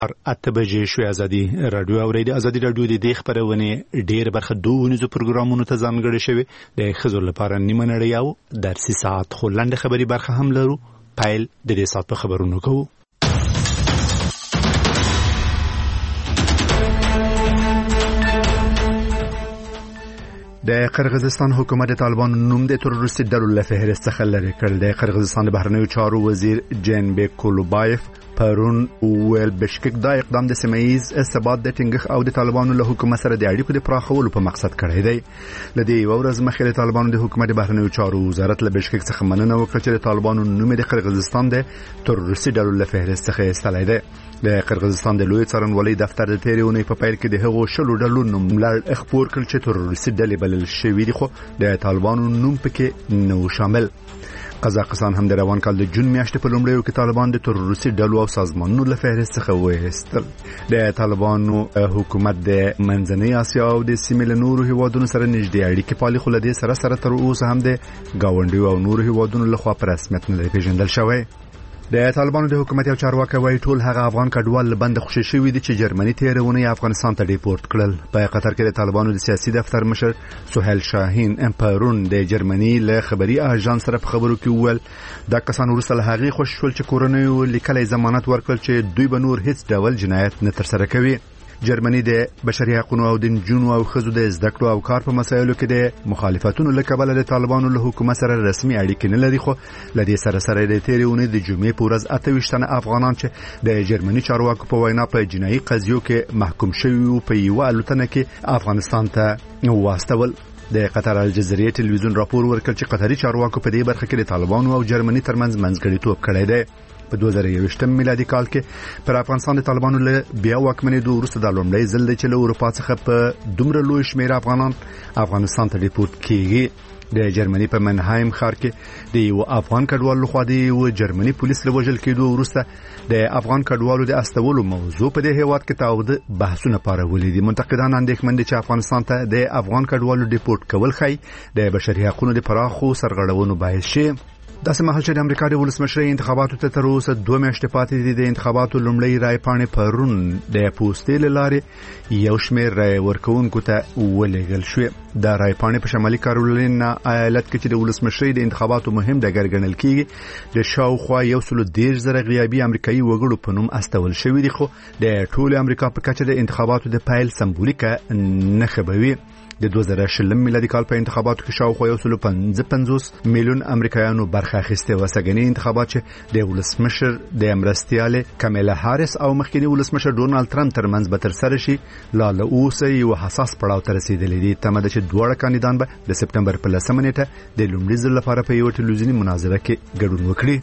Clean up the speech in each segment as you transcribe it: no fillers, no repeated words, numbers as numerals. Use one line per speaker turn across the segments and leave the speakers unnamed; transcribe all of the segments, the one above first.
اته بجې شوې ازادي رادیو اوریدي. ازادي رادیو د دې خبرونه ډېر برخه دوونیزو پروګرامونو ته ځانګړې شوی د ښځو لپاره نیمه نړۍ او درسي ساعت خو لنډه خبري برخه هم لرو. پایل د دې ساعت په خبرونو کوو. د قرغیزستان حکومت د طالبان نوم د تروریستي ډلو له فهرست څخه لرې کړ. د قرغیزستان د بهرنیو چارو وزیر جنبک کولوبایف پرون ویل بشکک دا اقدام د سیمه‌ایز ثبات د ټینګښت او د طالبانو له حکومت سره د اړیکو د پراخولو په مقصد کړی دی. لدې یو ورځ مخکې د طالبانو د حکومت د بهرنیو چارو وزارت له بشکک څخه مننه وکړه چې د طالبانو نوم د قرغیزستان د تروریستي ډلو له فهرست څخه ایستلی دی. د قرغیزستان د لوی څارنوالۍ دفتر د تیریونې په پیل کې د هغو شلو ډلو نوم لړ خپور کړ چې تروریستي ډلې بلل شوي دي، خو د طالبانو نوم پکې نه شامل. قزاقستان هم د روان کال د جون میاشتې په لومړیو کې طالبان د تروریستي ډلو او سازمانونو له فهرست څخه وایستل. د طالبانو حکومت د منځنۍ اسیا او د سیمې له نورو هیوادونو سره نږدې اړیکې پالي، خو له دې سره تر اوسه هم د گاونډیو او نورو هیوادونو لخوا په رسمیت نه پیژندل شوی. د طالبانو د حکومت یو چارواکي وایي ټول هغه افغان کډوال له بند خوشي شوي دي چې جرمني تیرونه افغانستان ته ډیپورت کړل. په قطر کې د طالبانو د سیاسي دفتر مشر سهیل شاهین امپرون د جرمني له خبري اژانس سره په خبرو کې وویل دا کسان وروسته له هغې خوشي شول چې کورنیو لیکلي ضمانت ورکړل چې دوی به نور هیڅ ډول جنایت نه ترسره کوي. جرمني د بشري حقوقو او د نجونو او ښځو د زده کړو او کار په مسایلو کې د مخالفتونو له کبله د طالبانو له حکومت سره رسمي اړیکې نه لري، خو له دې سره د تیرې اونۍ د جمعې په ورځ 28 تنه افغانان چې د جرمني چارواکو په وینا په جنایي قضیو کې محکوم شوي او په یو الوتنه کې افغانستان ته واستول. د قطر الجزیرې ټلویزیون راپور ورکړ چې قطري چارواکو په دې برخه کې د طالبانو او جرمني ترمنځ منځګړیتوب کړی دی. په 2021 میلادي کال کې پر افغانستان د طالبانو له بیا واکمنېدو وروسته د لومړی ځل دی چې له اروپا څخه په دومره لوی شمېر افغانان افغانستان ته ډیپورت کیږي. د جرمني په منهایم ښار کې د یو افغان کډوال لخوا د یو جرمني پولیس له وژل کېدو وروسته د افغان کډوالو د استولو موضوع په دې هیواد کې تاوده بحثونه پارولې دي. منتقدان اندېښمن دي چې افغانستان ته د افغان کډوالو ډیپورت کول ښایي د بشري حقوقو د پراخو سرغړونو باعث شي. داسې مهال چې د امریکا د ولسمشرۍ انتخاباتو ته تر اوسه 2 میاشتې پاتې دي، د انتخاباتو لومړۍ رای پاڼې پرون د پوستې له لارې یو شمېر رای ورکوونکو ته ولېږل شوې. دا رای پاڼې په شمالي کارولینا ایالت کې چې د ولسمشرۍ د انتخاباتو مهم ډګر ګڼل کېږي د شاوخوا 130,000 غیابي امریکایي وګړو په نوم استول شوي دي، خو د ټول امریکا په کچه د انتخاباتو د پیل سمبولیکه نښه به وي. د 2020 میلادي کال په انتخاباتو کې شاوخوا 155 میلیون امریکایانو برخه اخیسته و. سګنی انتخابات چې د ولسمشر د امرستیاله کامیلا هاریس او مخکنی ولسمشر ډونالد ترامپ ترمنځ به تر سره شي لا له اوسه یو حساس پړاو ته رسیدلی دي. تمه ده چې دواړه کاندیدان به د سپټمبر په 10 نیټه د لومړي ځل لپاره په یو ټلویزیوني مناظره کې ګډون وکړي.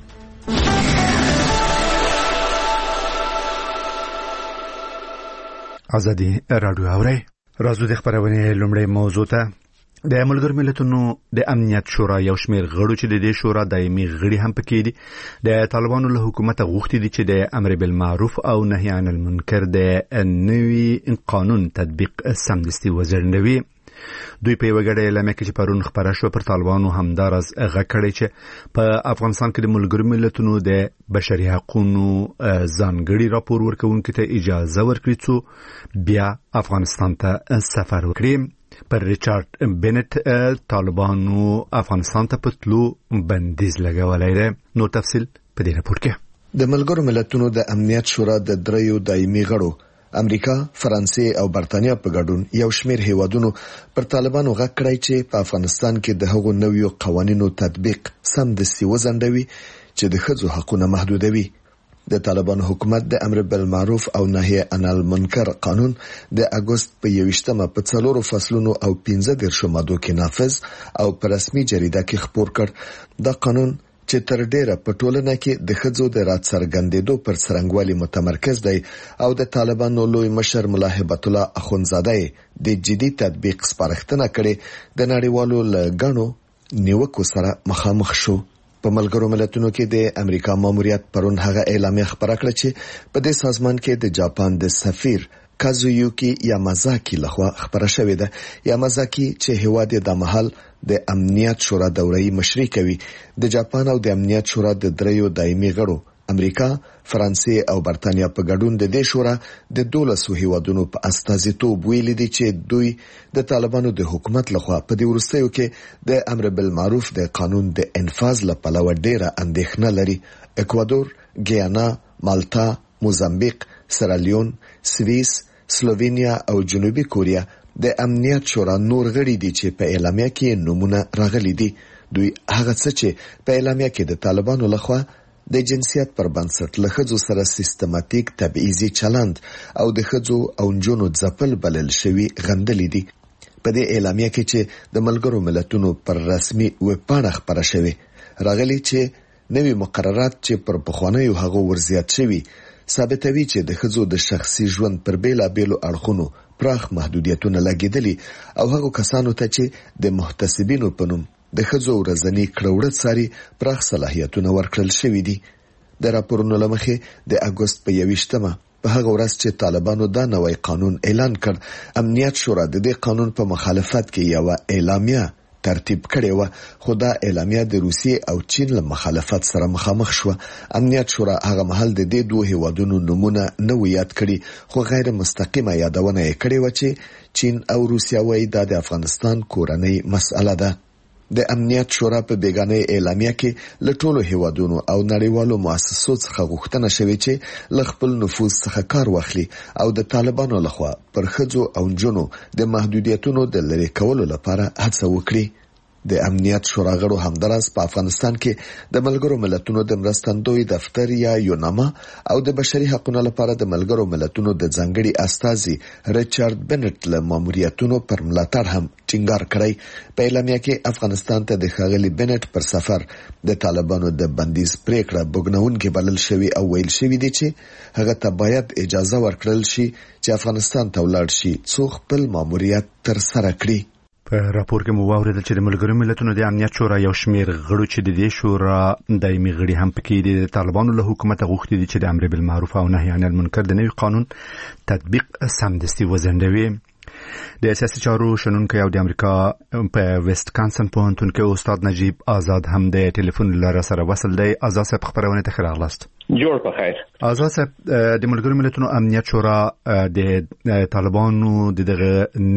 ازادي رادیو اوري. راځو د خبرونه لومړی موضوع ته. د ملګرو ملتونو د امنیت شورا یو شمېر غړو چې د دې شورا دایمي غړي هم پکې دي د طالبانو له حکومت غوښتي دي چې د امر بالمعروف او نهي عن المنکر د نوي قانون تطبیق سمدستي وزیرنوي. دوی په یو غړې اعلامیه کې چې پرون خبره شو پر طالبانو همدارز غکړی چې په افغانستان کې د ملګرو ملتونو د بشري حقوقو ځانګړي راپور ورکوونکو ته اجازه ورکړي څو بیا افغانستان ته سفر وکړي. پر ریچارډ بنت طالبانو افغانستان ته په تلو بندیز لګولای دی. نو تفصیل په دې راپور کې.
د ملګرو ملتونو د امنیت شورا د دریو دایمي غړو امریکا، فرانسې او برتانیا په ګډون یو شمېر هیوادونو پر طالبانو غږ کړی چې په افغانستان کې د هغو نویو قوانینو تطبیق سمدستي وځنډوي چې د ښځو حقونه محدودوي. د طالبانو حکومت د امر بالمعروف او نهي عن المنکر قانون د اگست په 21مه په 4 فصلونو او 15 مادو کې نافذ او په رسمي جریده کې خپور کړ. دا قانون چې تر ډیره په ټولنه کې د ښځو د راڅرګندېدو پر څرنګوالي متمرکز دی او د طالبانو لوی مشر ملا هبت الله اخونزاده د جدي تطبیق سپارښتنه کړې د نړیوالو لګڼو نیوکو سره مخامخ شو. په ملګرو ملتونو کې د امریکا ماموریت پرون هغه اعلامیه خبره کړه چې په دې سازمان کې د جاپان د سفیر کازویوکی یامازاکی لخوا خبره شوې ده. یامازاکی چې هیواد د محل د امنیت شورا دورې مشري کوي، د جاپان او د امنیت شورا د دریو دایمي غړو امریکا، فرانسې او برتانیا په ګډون د دې شورا د 12 هیوادونو په استازیتوب ویلي دي چې دوی د طالبانو د حکومت لخوا په دې وروستیو کې د امر بالمعروف د قانون د انفاذ لپاره ډیره اندېښنه لري. اکوادور، ګیانا، مالټا، موزمبیق، سیرالیون، سویس، سلووینیا او جنوبي کوریا د امنیت شورا نور غړي دي چې په اعلامیه کې نمونه راغلي دي. دوی هغه څه چې په اعلامیه کې د طالبانو لخوا د جنسیت پر بنسټ له ښځو سره سیستماتیک تبعیضي چلند او د ښځو او نجونو ځپل بلل شوي غندلي دي. په دې اعلامیه کې چې د ملګرو ملتونو پر رسمي ویبپاڼه خپره شوې راغلي چې نوي مقررات چې پر پخوانیو هغو ورزیات شوي ثابتوي چې د ښځو د شخصي ژوند پر بیلابیلو اړخونو پراخ محدودیتونه لګیدلي او هغو کسانو ته چې د محتسبینو په نوم د ښځو ورځنی کړوړه څاري پراخ صلاحیتونه ورکړل شوي دي. د راپورونو له مخې د اګوست په 21مه په هغه ورځ چې طالبانو دا نوی قانون اعلان کړ، امنیت شورا د دې قانون په مخالفت کې یو اعلامیه ترتیب کړې و، خو دا اعلامیه د روسیې او چین له مخالفت سره مخامخ شو. امنیت شورا هغه مهال د دې دوه هیوادونو نمونه نه یاد کړي، خو غیر مستقیمه یادونه یې کړې و چې چین او روسیه وايي دا د افغانستان کورنۍ مسأله ده. د امنیت شورا په بیگانه اعلامیه کې له ټولو هیوادونو او نړیوالو مؤسسو څخه غوښتنه شوې چې له خپل نفوذ څخه کار واخلي او د طالبانو لخوا پر ښځو او نجونو د محدودیتونو د لرې کولو لپاره هڅه وکړي. د امنیت شورا غړو همداراز په افغانستان کې د ملګرو ملتونو د مرستندوی دفتر یا یوناما او د بشري حقوقو لپاره د ملګرو ملتونو د ځانګړي استازي ریچارډ بنټ له ماموریتونو پر ملاتړ هم ټینګار کړی. په اعلامیه کې افغانستان ته د ښاغلي بنټ پر سفر د طالبانو د بندیز پریکړه بوګنونکې بلل شوی او ویل شوی دی چې هغه ته باید اجازه ورکړل شي چې افغانستان ته ولاړ شي څو خپل ماموریت تر سره کړي.
په راپور کې مو واوریدل چې د ملګرو ملتونو د امنیت شورا یو شمېر غړو چې د دې شورا دایمي غړي هم پکې دي د طالبانو له حکومت غوښتي دي چې د امر بالمعروف او نهي عن المنکر د نوي قانون تطبیق سمدستي وځنډوي. د سیاسي چارو شنونکي او د امریکا په ویسټ کانسن پوهنتون کې استاد نجیب آزاد هم د ټلیفون لاره سره وصل دی. آزاد صاحب خبرونه ته خیر اغلاست.
جوړ په خیر.
آزاد صاحب د ملګرو ملتونو امنیت شورا د طالبانو دغه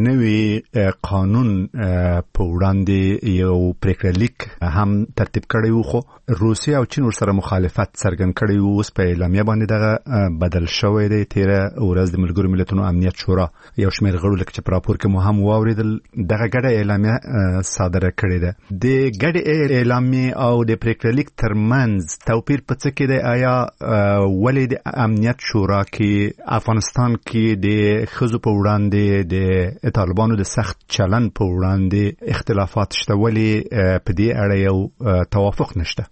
نوي قانون په وړاندې یو پریکړه لیک هم ترتیب کړی و، خو روسیه او چین ورسره مخالفت څرګند کړی و. اوس په اعلامیه باندې دغه بدل شوی دی. تیره ورځ د ملګرو ملتونو امنیت شورا یو شمېر غړو لکه چې په راپور کې مو هم واوریدل دغه ګډه اعلامیه صادره کړې ده. د ګډه اعلامیه او د پریکړه لیک ترمنځ توپیر په څه کې دی؟ آیا ولې د امنیت شورا کې افغانستان کې د ښځو په وړاندې د طالبانو د سخت چلن په وړاندې اختلافات شته؟ ولې په دې اړه یو توافق نشته؟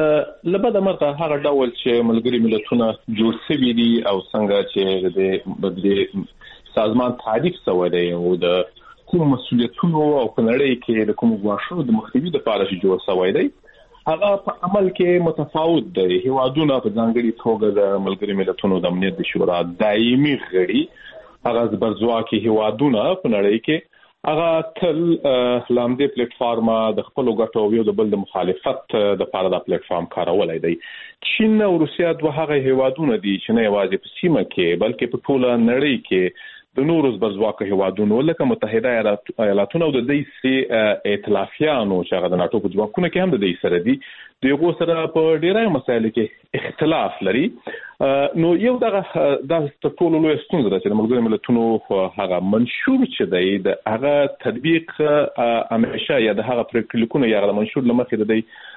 لبد مرغه هغه ډول چې ملګری ملتونه جوړ شوي دي او څنګه چې د سازمان تعریف شوی دی او د کوم مسؤلیتونو او کنړې کې د کوم غواړو د مخنیوي لپاره چې جوړ شوی دی هغه په عمل کې متفاوت دی. هیوادونه په ځانګړي توګه د ملګری ملتونو د امنیت شورا دایمي غړي هغه زبرځواکي هیوادونه په نړۍ کې هغه تل لامدې پلیټ فارم د خپل غټو یو د بل د مخالفت د لپاره د پلیټ فارم کارولای دی. چین او روسیه دوه هغه هیوادونه دي چې نه یوازې په سیمه کې بلکې په ټوله نړۍ کې د نورو زبرځواکو هیوادونو لکه متحده ایالاتونو او د دې سي ائتلافیانو چې هغه د ناتو په ځواکونو کې هم د دې سره دي دغه سره په ډیرای مسایلو کې اختلاف لري. نو یو دغه د ټولو لوی ستونزه ده چې د ملګرو ملتونو هغه منشور چې دی د هغه تطبیق همیشه یا د هغه پریکړلیکونه یا د منشور لمخې د دې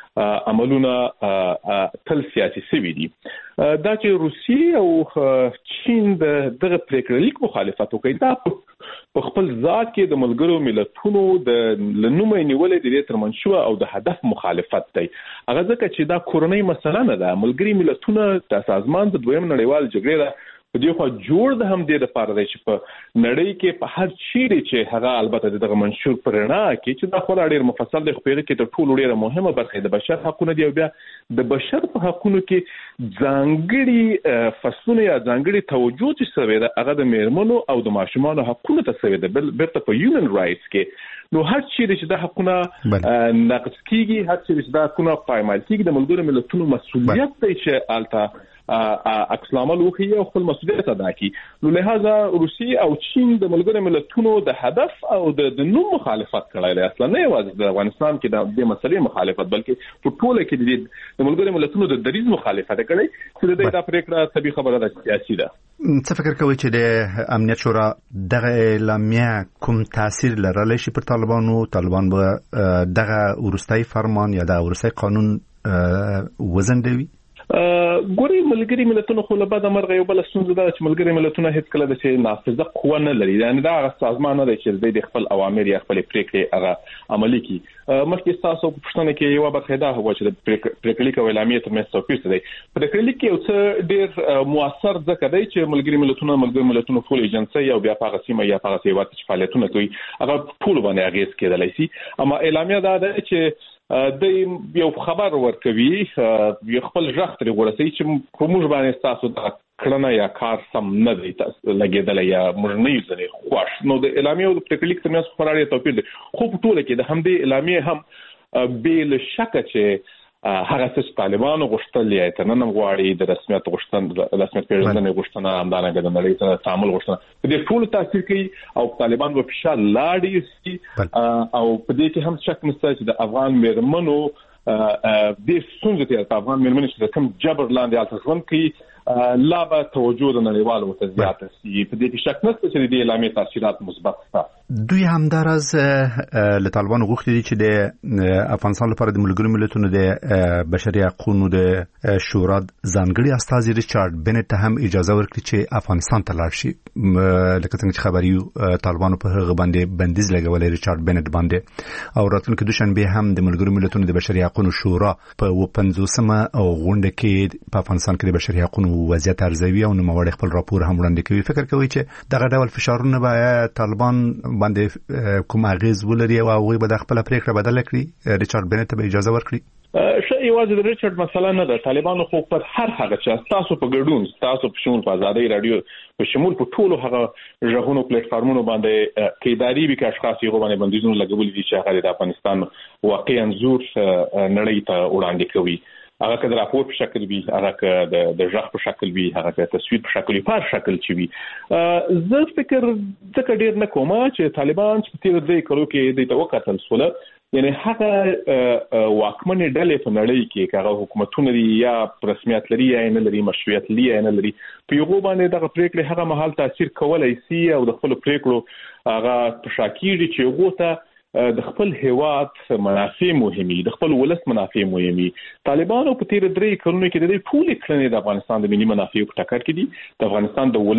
عملونه تل سیاسي سوي دي. دا چې روسیه او چین دغه پریکړلیک مخالفت کوي دا په خپل ذات کې د ملګرو ملتونو د لنومې نیولې د دې ترمنشو او د هدف مخالفت دی. هغه ځکه چې دا کورنۍ مسله نه ده. ملګری ملتونه د سازمان د دویم نړیوال جګړې په دې خو جوړ د هم دې لپاره دی چې په نړۍ کې په هر چیرې چې هغه البته دغه منشور پرنا کې چې دا خو ډېر مفصل دی، خو په کې تر ټولو ډېره مهمه برخه د بشر حقوقونه دی، او بیا د بشر په حقوقو کې ځانګړي فصلونه یا ځانګړي توجه چې سوي ده هغه د میرمنو او د ماشومانو حقوقو ته سوي ده، بیرته په هیومن رائټس کې. نو هر چیرې چې د حقوقونه نقض کیږي، هر چیرې چې د حقوقونه پایمال کیږي، د ملګرو ملتونو مسؤلیت دی چې الته عکس العمل وکړي او خپل مسؤلیت ادا کړي. نو لہذا روسیه او چین د ملګرو ملتونو د هدف او د نوم مخالفت کړی دی، اصلا نه یوازې د افغانستان کې د دې مسلې مخالفت بلکې په ټوله کې د ملګرو ملتونو د دریځ مخالفت کړی چې د دې پریکړه طبي خبره ده سیاسي ده.
څه فکر کوئ چې د امنیت شورا دغه اعلامیه کوم تاثیر لرلی شي پر طالبان به دغه ورستای فرمان یا د ورستای قانون وزندوي؟
ګوري ملګری ملتونو خو له بعد مرغه یو بل ستونزه ده چې ملګری ملتونه هیڅ کله د چې نافذه قوه نه لري، یعنی دا هغه سازمان نه دی چې د خپل اوامر یا خپل پریکړې هغه عملي کړي. مخکې تاسو په پښتنه کې یو برخه دا هو چې د پریکړې کوي اعلامیه تر مېستو پیښ دی. پریکړې کې یو څه ډېر موثر ځکه دی چې ملګری ملتونو ټول ایجنسي او بیا په سیمه یا په سیوات چې فعالیتونه کوي هغه ټول باندې اغیز کېدلی شي. اما اعلامیه دا ده چې د یو خبر ورکوي، یو خپل ژغ ترې ورسوي چې په موږ باندې تاسو د کړنه یا کار سم نه دی لګېدلی یا موږ نه یو ځنې خوښ. نو د اعلامیې او د پریکړې ترمنځ خورا ډېر توپیر دی، خو په ټوله کې د همدې اعلامیې هم بې له شکه چې هغه څه طالبانو غوښتل یا تر نن غواړي د رسمیت غوښتنه، د رسمیت پیژندنې غوښتنه، همدارنګه د نړۍ سره تعامل غوښتنه، په دې ټول تاثیر کوي او طالبان په فشار لاړ شي. او په دې کې هم شک نشته چې د افغان میرمنو د ستونزې ته افغان میرمنې چې کوم جبر لاندې الته ژوند کوي لا به توجه د نړیوالو ته زیاته شي. په دې کې شک نشته چې د اعلامیې تاثیرات مثبت دي.
دوی همدارز له طالبانو غوښتي دي چې د افغانستان لپاره د ملګرو ملتونو د بشري حقوقو د شورا ځانګړي استازي ریچارډ بنټ ته هم اجازه ورکړي چې افغانستان ته لاړ شي. لکه څنګه چې خبري طالبانو په هغه باندې بندیز لګولې ریچارډ بنټ باندې، او راتلونکي دوشنبه هم د ملګرو ملتونو د بشري حقوقو شورا په 50مه غونډه کې په افغانستان کې د بشري حقوقو وضعیت ارزوي او نوموړي خپل راپور هم وړاندې کوي. فکر کوي چې دغه ډول فشارونه به طالبان باندې کوم اغیز ولري او هغه به د خپل پریکړه بدل کړي؟ ریچارډ بنټ به اجازه ورکړي؟
شي یوازې د ریچارډ مسله نه ده. طالبانو خو پر هر هغه چې تاسو په ګډون، تاسو په شمول په آزادۍ رادیو په شمول په ټولو هغه ژغونو پلیټ فارمونو باندې کې اداري به اشخاص یو باندې بندیزونه لګولي دي چې هغه د افغانستان واقعي انزور نړۍ ته وړاندې کوي. هغه که د راپور په شکل وي، هغه که د ژغ په شکل وي، هغه که تصویر په شکل وي، په هر شکل چې وي. زه فکر ځکه ډېر نه کوم چې طالبان چې په تېرو 2 کلو کې د توکتل سوله، یعنی هغه واکمنې ډلې په نړۍ کې هغه حکومتونه دي یا رسمیت لري یا نه لري، مشروعیت لري یا نه لري، په یو باندې دغه پریکړې هغه مهال تاثیر کولای شي او د خپل پریکړو هغه په شاکیږي چې هغه ته د خپل هیواد منافع مهمي، د خپل ولس منافع مهمي. طالبانو په تیر 3 کلونو کې د دې ټول کړنې د افغانستان د ملي منافع په ټکر کې دي، د افغانستان د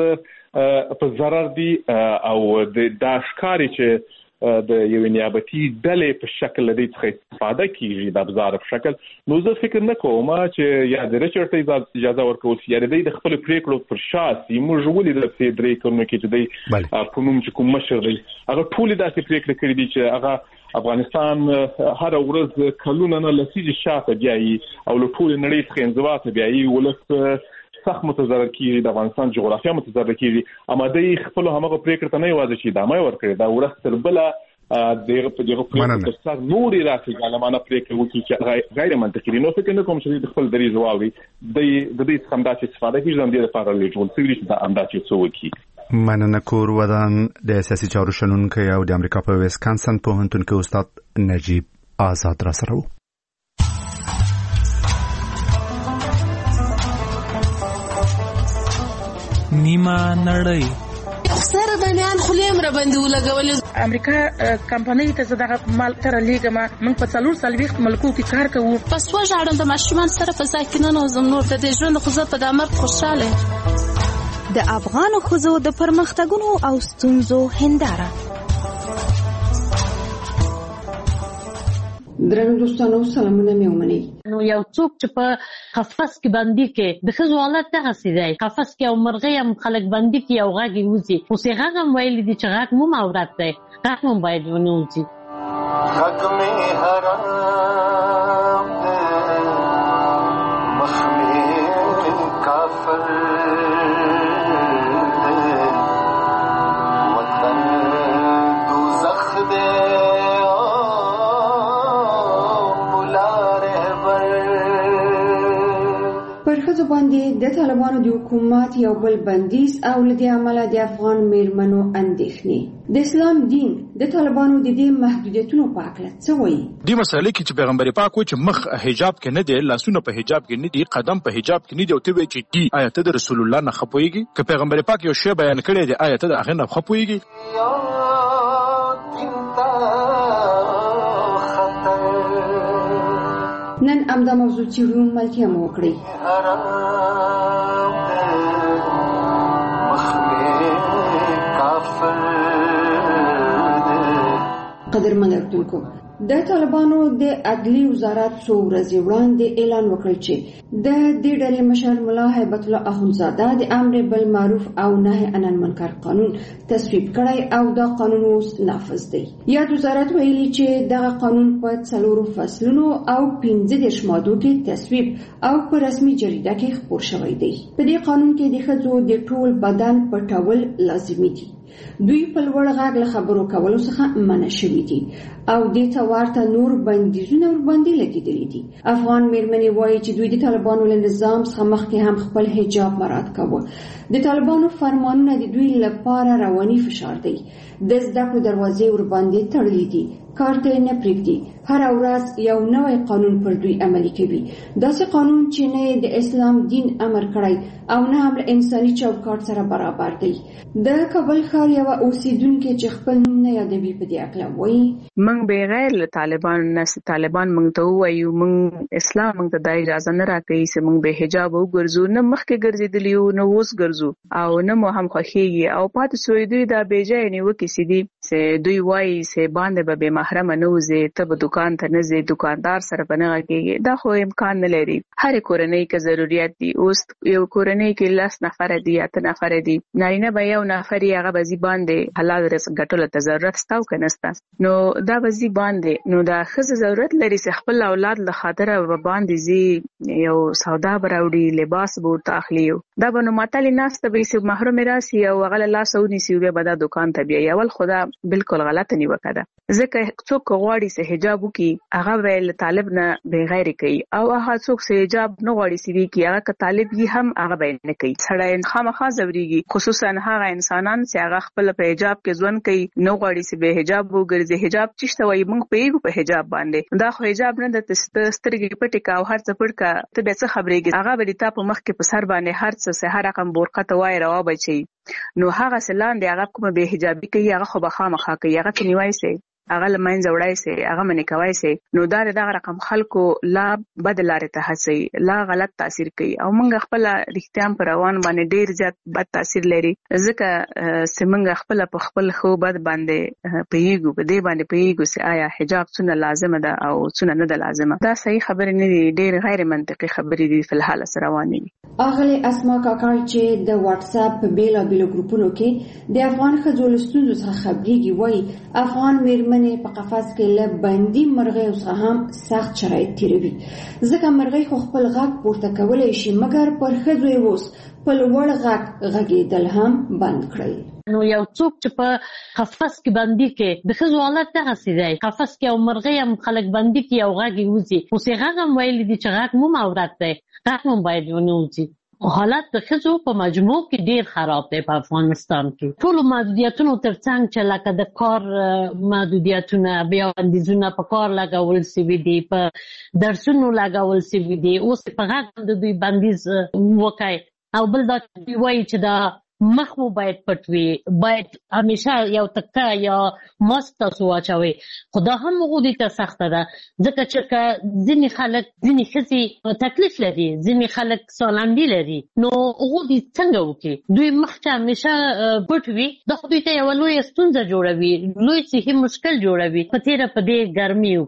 ولس په ضرر دي او د اشکاري چې د یو نیابتي ډلې په شکل لري څخه استفاده کیږي د ابزار په شکل. نو زه فکر نه کوم چې یا د ریچارډ ته اجازه ورکول شي یا د خپل پریکړو پر شاسي موږ ولې د 3 کلونو کې چې د په نوم چې کوم مشر دی هغه ټول داسې پریکړې کړې دي چې هغه افغانستان هر ورځ کلونه نه لسیږي شاته بیایي او له ټول نړۍ څخه انزوا ته بیایي، ولس سخت متضرر کیږي، د افغانستان جغرافیه متضرر کیږي. اما د خپل همغه پریکړه ته نه یوازې چې دامه ورکړي دا ورستر بل دغه پریکړه تر نوري راځي ګالمانه پریکړه وکړي چې غیر منطقي دي. نو فکر نه کوم چې د خپل دریځ واوري د دې څخه چې استفاده کیږي زم دې لپاره لږ څه چې دا اندازې څه وکړي.
مننه. کور ودان د سیاسي چارو شنونکو او د امریکا په ویسکانسن پوهنتون کې استاد نجیب آزاد را سره و.
نیمه نړۍ
سره د میان خلیم را باندې ولګول.
امریکا کمپنۍ ته زداغه مال تر لیګه ما من په 440 ملکو کې کار کوو.
پس وژاړم د ماشومان سره په ځای کې نه نوزم نور د دې ژوند خو زه په دامر خوشاله.
د افغان ښځو د پرمختګونو او ستونزو هنداره.
درنو دوستانو سلامونه مې ومنئ.
نو یو څوک چې په قفس کې بندي کې د ښځو حالت دغسې دی، قفس کې او مرغۍ هم خلک بندي کې او غږ یې وځي، اوس یې غږ هم ویلي دي چې غږ مو عورت دی، غږ هم باید ونه وځي. غږ مې حرام دی، مخ مې کافر دی، وطن دوزخ دی.
پر ښځو باندې د طالبانو د حکومت یو بل بندیز او له دې امله د افغان میرمنو اندېښنې. د اسلام دین د طالبانو د دې محدودیتونو په هکله څه وایي؟
دې مسئلې کې چې پیغمبر پاک وایي چې مخ حجاب کې نه دی، لاسونه په حجاب کې نه دي، قدم په حجاب کې نه دی، او ته وایي چې دی آیا ته د رسول الله نه ښه پوهېږي؟ که پیغمبر پاک یو شی بیان کړی دی آیا ته د هغې نه ښه پوهېږي؟
نن همدا موضوع څېړو، ملتیا مو وکړئ. قدرمن اورېدونکو، د طالبانو د عدلي وزارت څو ورځې وړاندې اعلان وکړ چې د دې ډلې مشر ملا هیبت الله اخندزاده د امر بالمعروف او نهي عن المنکر قانون تصویب کړی او دا قانون اوس نافذ دی. یاد وزارت ویلي چې دغه قانون په 4 فصلونو او 15 مادو کې تصویب او په رسمي جریده کې خپور شوی دی. په دې قانون کې د ښځو د ټول بدن پټول لازمي دي. دوی په لوړ غږ له خبرو کولو څخه منع شوي دي او دې ته ورته نور بندیزونه ورباندې لګېدلي دي. افغان میرمنې وایي چې دوی د طالبانو له نظام څخه مخکې هم خپل حجاب مراعات کاوه. د طالبانو فرمانونه د دوی لپاره رواني فشار دی. د زده کړو دروازې ورباندې تړلې دي، کار ته نه پرېږدي. هر ورځ یو نوی قانون پر دوی عملي کوي. داسې قانون چې نه د اسلام دین امر کړی او نه هم انساني چوکاټ سره برابر دی. د کابل ښار یو اوسیدونکي چې خپل نوم نه یادوي په دې اړه وایي:
موږ بغیر له طالبان نه طالبان موږ ته وایو موږ اسلام موږ ته د اجازه نه راکوي چې موږ به حجاب وګرځو، نه مخکې ګرځېدلی یو نه اوس ګرځو او نه مو هم خوښېږي او پاتې سوی دوی دا بېځایه نیوکې چې دي چې دوی وایي چې باندې به بې محرمه نه وځې، ته به دکان ته نه ځې، دکاندار سره به نه غږېږې. دا خو امکان نه لري. هرې کورنۍ کې ضرورت دي. اوس یو کورنۍ کې 10 نفره دي، 8 نفره دي، نارینه به یو نفر یې هغه به ځي باندې حلال رزق ګټلو ته ضرورت شته او که نه شته، نو دا به ځي باندې. نو دا ښځه ضرورت لري چې خپل اولاد له خاطره به باندې ځي، یو سودا به راوړي، لباس به ورته اخلي. دا به نو ماتلې ناسته به چې محرومې راسي او هغه له لاسه ونیسي او بیا به دا دکان ته بیایي. اول خو دا بالکل غلطه نیوکه ده، ځکه څوک غواړي چې حجاب وکړي هغه به له طالب نه بېغیرې کوي او هغه څوک چې حجاب نه غواړي چې وکړي هغه که طالب یې هم هغه به نه کوي. سړی خامخا ځورېږي، خصوصا هغه انسانان چې هغه خپل په حجاب کې ژوند کوي، نه غواړي چې به حجاب وګرځي. حجاب چېشته وایي موږ پوهېږو په حجاب باندې، دا خو حجاب نه ده. ته سترګې پټې که او هر څه پټ که ته بیا څه خبرېږي، هغه به د تا په مخ کې په سر باندې هر څه هر رقم بورقه ته وایي روا بچي. نو هغه څه لاندې هغه کومه بې حجابي کوي هغه خو به خامخا کوي، هغه ته نیوی سي، هغه له منځه وړی سي، هغه منې کوی سي. نو دا د دغه رقم خلکو لا بد لارې ته هڅوي، لا غلط تاثیر کوي او موږ خپله رښتیا هم په روان باندې ډېر زیات بد تاثیر لري، ځکه چې موږ خپله په خپل ښو بد باندې پوهېږو، په دې باندې پوهېږو چې آیا حجاب څونه لازمه ده او څونه نه ده لازمه. دا صحیح خبرې نه دي، ډېر غیر منطقي خبرې دي فی الحال سره روانې دي.
اغلې اسما کاکړ چې د واتس اپ په بیلابیلو ګروپونو کې د افغان ښځو له ستونزو څخه خبرېږي وایي افغان میرمنې په قفس کې له بندي مرغۍ څخه هم سخت شرایط تېروي، ځکه مرغۍ خو خپل غږ پورته کولی شي مګر پر ښځو یې اوس په لوړ غږ غږېدل هم بند کړئ.
نو یو څوک چې په قفس کې بندي کې د ښځو حالت دغسې دی، قفس کې او مرغۍ هم خلک بندي کې او غږ یې وځي، اوس یې غږ هم ویلي دي چې غږ مو عورت دی، غږ هم باید ونه وځي. حالت د ښځو په مجموع کې ډیر خراب دی په افغانستان کې. ټولو محدودیتونو ترڅنګ چې لکه د کار محدودیتونه، بیا بندیزونه په کار لګول سوي دي، په درسونو لګول سوي دي، اوس په غږ د دوی بندیز وکړي. او بل دا وایي چې دا مخ مو باید پټ وي، باید همیشه یو تکه یا ماسک تاسو واچوئ. خو دا هم هغوی ته سخته ده، ځکه چې که ځینې خلک، ځینې ښځې تکلیف لري، ځینې خلک سالندي لري، نو هغوی څنګه وکړي؟ دوی مخ چې همیشه پټ وي، دا خو دوی ته یوه لویه ستونزه جوړوي، لوی صحي مشکل جوړوي، په تېره په دې ګرمیو کې.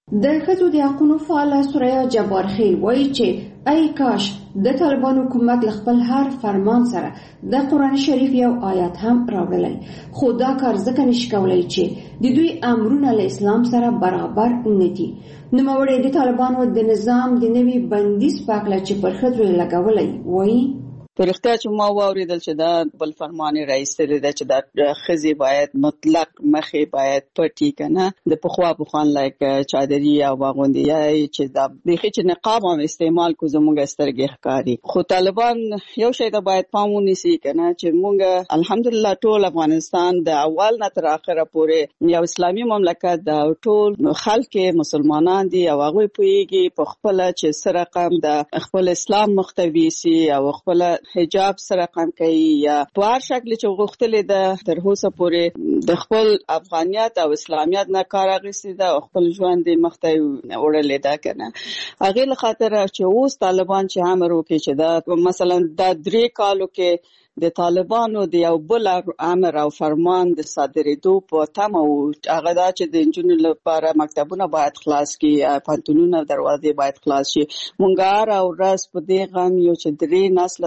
د ښځو د حقونو فعاله سوریا جبار خیل وایي چې ای کاش د طالبان حکومت له خپل هر فرمان سره د قرآن شریف یو آیات هم راوړلی، خو دا کار ځکه نشي کولی چې د دوی امرونه له اسلام سره برابر نه دي. نوموړی د طالبانو د نظام د نوي بندیز په هکله چې پر ښځو یې لګولی وایي
پرختیا چې ما واوریدل چې دا بل فرمان رئیس دی چې دا ښځې باید مطلق مخې باید پټي کنه د پخوان لایک چادري او باغوندي چې دا بخې چې نقاب هم استعمال کو زموږ سترګې ښکاری. خو طالبان یو شی ته باید پام ونیسي کنه چې موږ الحمدلله ټول افغانستان د اول نه تر اخره پورې یو اسلامي مملکت دا ټول خلک مسلمانان دي او هغه پوېږي په خپل چې سره رقم د خپل اسلام مختوي سي او خپل حجاب سره کم کوي یا په هر شکل چې غوښتلې ده تر اوسه پورې د خپل افغانیت او اسلامیت نه کار اخیستی ده او خپل ژوند مخته وړلې ده کنه. هغه له خاطر چې اوس طالبان چې امر وکړي چې دا مثلا د 3 کالو کې د طالبانو د یو بل امر او فرمان د صادرېدو په تمه او هغه دا چې د انجونو لپاره مکتبونه باید خلاص کی، پانتونونه دروازې باید خلاص شي. مونږ هر ورځ په دې غم یو چې 3 نسل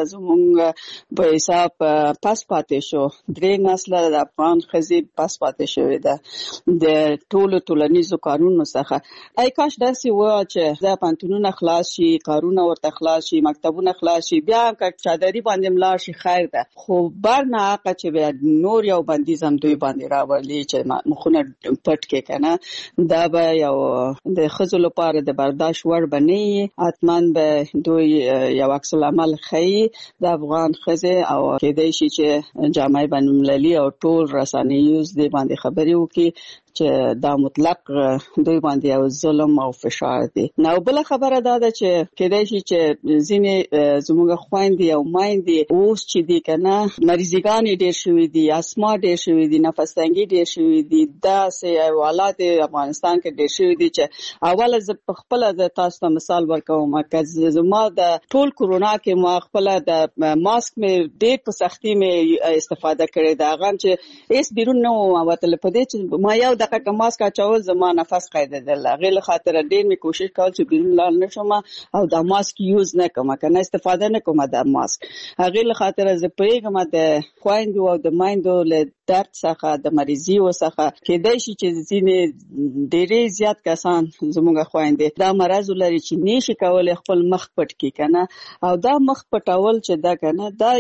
زمونږ په حساب پاس پاتې شو، 3 نسل د افغان ښځې پاس پاتې شوې ده د ټولو ټولنیزو کارونو څخه. ای کاش داسې و چې د پانتونونه خلاص شي، کارونه ورته خلاص شي، مکتبونه خلاص شي، بیا که چادري باندې ملاړ شي خیر ده. خو بر نه حقه چې بیا نور یو بندیز هم دوی باندې راوړلی چې مخونه پټ کې کنه دا به یو د ښځو لپاره د برداشت وړ به نه وي. حتما به دوی یو عکس العمل ښیي د افغان ښځې او کېدای شي چې جامعه بین المللي او ټول رسنیوز دې باندې خبرې وکړي چې دا مطلق دوی باندې یو ظلم او فشار دی. نو بل خبره دا ده چې کېدای شي چې ځینې زموږ خويندې او مایندې اوس چې دي کنه مریضګان ډېر شوي دي، اسما ډېر شوي دي، نفس تنګي ډېر شوي دي، دا سه حالات افغانستان کې ډېر شوي دي چې اوله ز خپل د تاسو ته مثال ورکوم چې زما د ټول کورونا کې ما خپل د ماسک مې ډېر په سختي مې استفاده کړې ده، هغه چې هیڅ بیرون نه وتل په دې چې ما یو دغه ماسک اچول زما نفس قیدېدل. هغه له خاطر ډېر مې کوشش کول چې بیرون لاړ نشم او د ماسک یوز نه کوم کنه استفاده نه کوم د ماسک. هغه له خاطر زه پیغام د خويندو او د مایندو له درد څخه د مریضي وسخه کېدای شي چې ځینې ډېرې زیات کسان زموږ خويندې دا مرز لري چې نشي کولای خپل مخ پټ کی کنه او دا مخ پټول چې دا کنه دا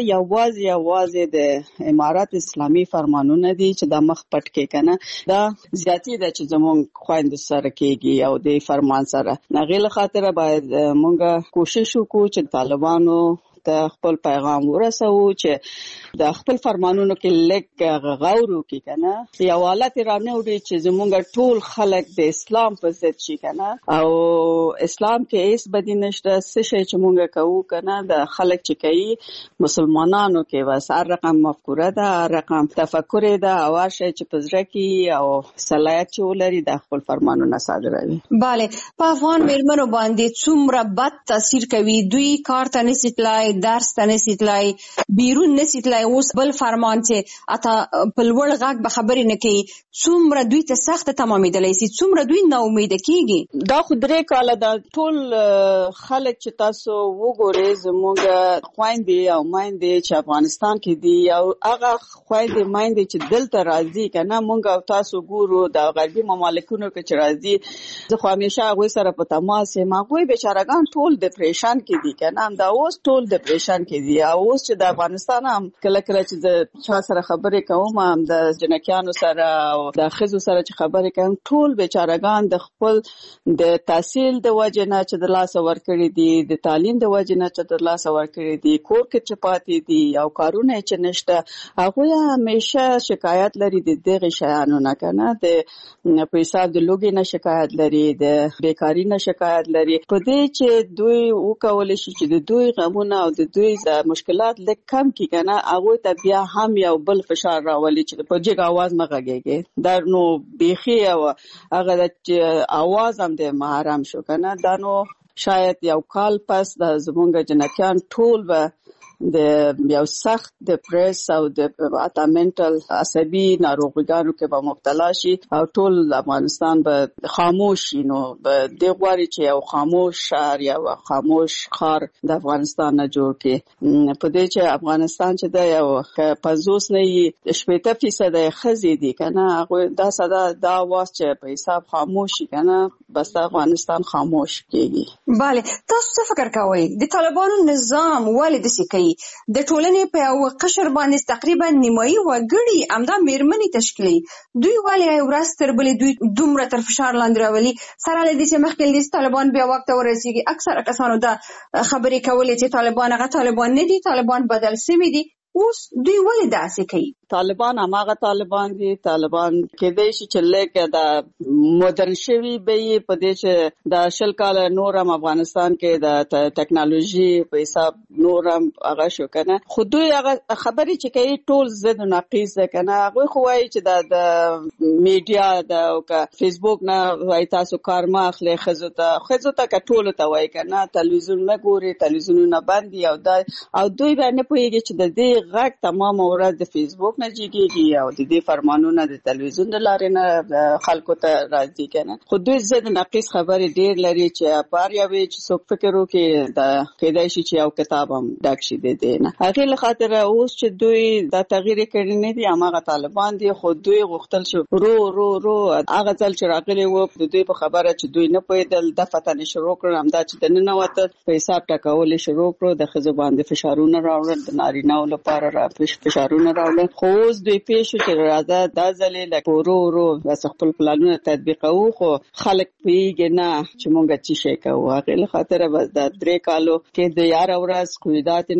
یوازې د امارات اسلامي فرمانونه دي چې دا مخ پټ کی کنه دا زیاتی ده چې زموږ خويندو سره کېږي او د فرمان سره. هغه له خاطر باید مونږ کوشش وکړو چې طالبانو ته خپل پیغام ورسو چې د خپل فرمانونو کې لږ غور وکړي کنه یو حالت رانه وړي چې زموږ ټول خلک د اسلام په ضد شي کنه او اسلام کې هیڅ بدی نشته. څه شي چې مونږ کوو کنه د خلک چې کوي مسلمانانو کې بس هر رقم مفکوره ده، هر رقم تفکر ده او هر شي چې په زړه کې او صلاحیت چې ولري د خپل فرمانونه صادروي.
bale په افغان میرمنو باندې څومره بد تاثیر کوي، دوی کار ته نشي تلای، درس ته نشي تلای، بیرون نشي تلای. اوس بل فرمان چې اته په لوړ غږ به خبرې نه کوي، څومره دوی ته سخت تمامېدلی سي، څومره دوی نا امیده کیږي.
دا خو 3 کاله دا ټول خلک چې تاسو وګورئ زموږ خويندې او مایندې چې افغانستان کې دي او هغه خويندې مایندې چې دلته راځي کنه مونږ او تاسو ګورو د غربي مملکتونو کې چې راځي زه خو همیشه هغه سره په تماس یم. هغه بیچارهګان ټول ډیپریشن کې دي کنه دا اوس ټول ډیپریشن کې دي. اوس چې د افغانستان هم کله چې د چا سره خبرې کوم هم د جنکیانو سره او د خزو سره چې خبرې کوم ټول بیچارهګان د خپل د تحصیل د وجه نه چې د لاس ورکړي دي، د تعلیم د وجه نه چې د لاس ورکړي دي، کور کې چې پاتې دي او کارونه چې نشته. هغه همیشه شکایت لري د دغه شیانو نه کنه د په حساب د لوګي نه شکایت لري، د بیکاری نه شکایت لري. په دې چې دوی وکول شي چې د دوی غمونه او د دوی مشکلات لږ کم کی کنه هغه ته بیا هم یو بل فشار راولي چې په جګ आवाज مغږیږي دا نو بيخي او هغه د आवाज هم د محرم شو کنه دا نو شاید یو کال پس د زمونږ جنکیان ټول به د یو سخت د پریس او د اتامنټل عصبي ناروغیانو کې به مبتلا شي او ټول افغانستان به خاموش شي. نو به د غواړي چې یو خاموش شهر یا خاموش خار د افغانستان نه جوړ کړي. په دې چې افغانستان چې د یو 50 نه 80% خزي دي کنه هغه دا صدا دا واس چې په حساب خاموش شي کنه بس افغانستان خاموش کیږي.
bale تاسو څه فکر کوئ د طالبانو نظام ولې د سکی د ټولنې په یو قشر باندې تقریبا نیمایي وګړي امدا میرمنې تشکیلي دوی ولې یو ورځ تر بلې دوی دومره تر فشار لاندې راولي سره لدی چې مخکې د طالبان بیا وخت ورسیږي. اکثر کسانو دا خبرې کولې چې طالبان هغه طالبان نه دي طالبان بدل شوي دي. اوس دوی ولې داسې کوي؟
طالبان هماغه طالبان دي. طالبان کېدای شي چې لکه دا مدرن شوي به په دې چې دا 20 کال نور هم افغانستان کې د ټکنالوژي په حساب نور هم هغه شو کنه خو دوی هغه خبرې چې کوي ټول ضد ناقص ده کنه. هغه خو وایي چې د میډیا د فیسبوک نه وایي تاسو کار ما اخلي خزو ته کټول ته وایي کنه تلویزیون نه ګوري تلویزیونونه بندي او دوی باندې پوهیږي چې د دې غږ تمام ورځ د فیسبوک نه جګیږي او د دې فرمانونه د تلویزیون د لارې نه خلکو ته راځي کنه. خو دوی ضد ناقص خبرې ډېر لري چې پاریاوي چې څوک فکر وکړي د کېدای شي چې یو کتاب هم ډک شي د دې نه. هغه له خاطر اوس چې دوی د تغییر کړي نه دي هغه طالبان دي خو دوی غوښتل شو رو هغه ځل چې راغلي وو د دوی په خبره چې دوی نه پوهېدل د فتنې شروع کړل همدا چې د نن وته په حساب ټکول شروع کړو د خزو باندې فشارونه راوړل د نارینه‌و لپاره فشارونه راوړل. خو اوس دوی پیښو چې راځه دا ځلې لکه ورو بس خپل پلانونه تطبیقوو خو خلک پیږي نه چې مونږ چی شي کوو. هغه له خاطر بس د 3 کالو کې د یار ورځ قیودات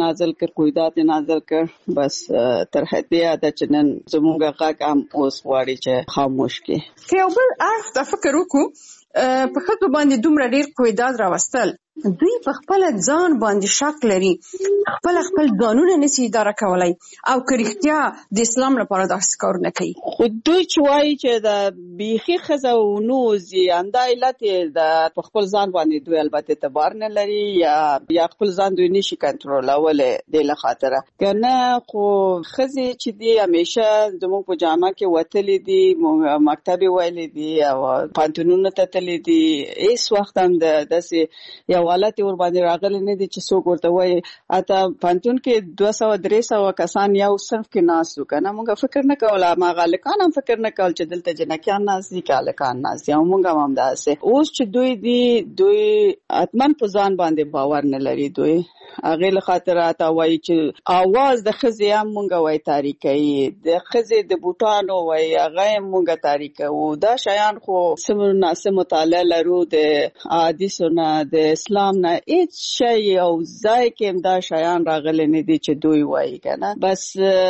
نازل کړ بس تر هدیه د چنن زموږه غاګ هم اوس واړي چې خاموش کې
که یو بل اړخ ته فکر وکړو په خطو باندې دومره ډیر قیودات راوستل دوی په خپل ځان باندې شک لري خپل ځانونه نشي اداره کولای او کرختیا د اسلام لپاره داسې کار نه کوي.
خو دوی چې وایي چې د بیخي خزه او نوزي انده علت د خپل ځان باندې دوی البته اعتبار نه لري یا خپل ځان دوی نشي کنټرولول د له خاطر کنه. خو خزه چې دی همیشه زموږ په جامه کې وتلې دي مکتب ویلې دي او پانتونونه تتلې دي هیڅ وخت هم داسې حالت ور باندې راغلي نه دي چې څوک ورته وایي اته پانتون کې 200-300 کسان یو صرف کې ناسو کنه. موږ فکر نه کوله ما غالکان هم فکر نه کول چې دلته جنکیان ناس دي کالکان ناس دي او موږ هم داسې اوس چې دوی اتمن په ځان باندې باور نه لري. دوی هغه له خاطر اته وایي چې आवाज د خزي هم موږ وایي تاریخي د خزي د بوټانو وایي هغه موږ تاریخي او دا شیان خو سمونه مطالعه لرو د حدیثونه د اسلام نه هیڅ شی او ځای کې دا شیان راغلي نه دي چې دوی وایي کنه. بس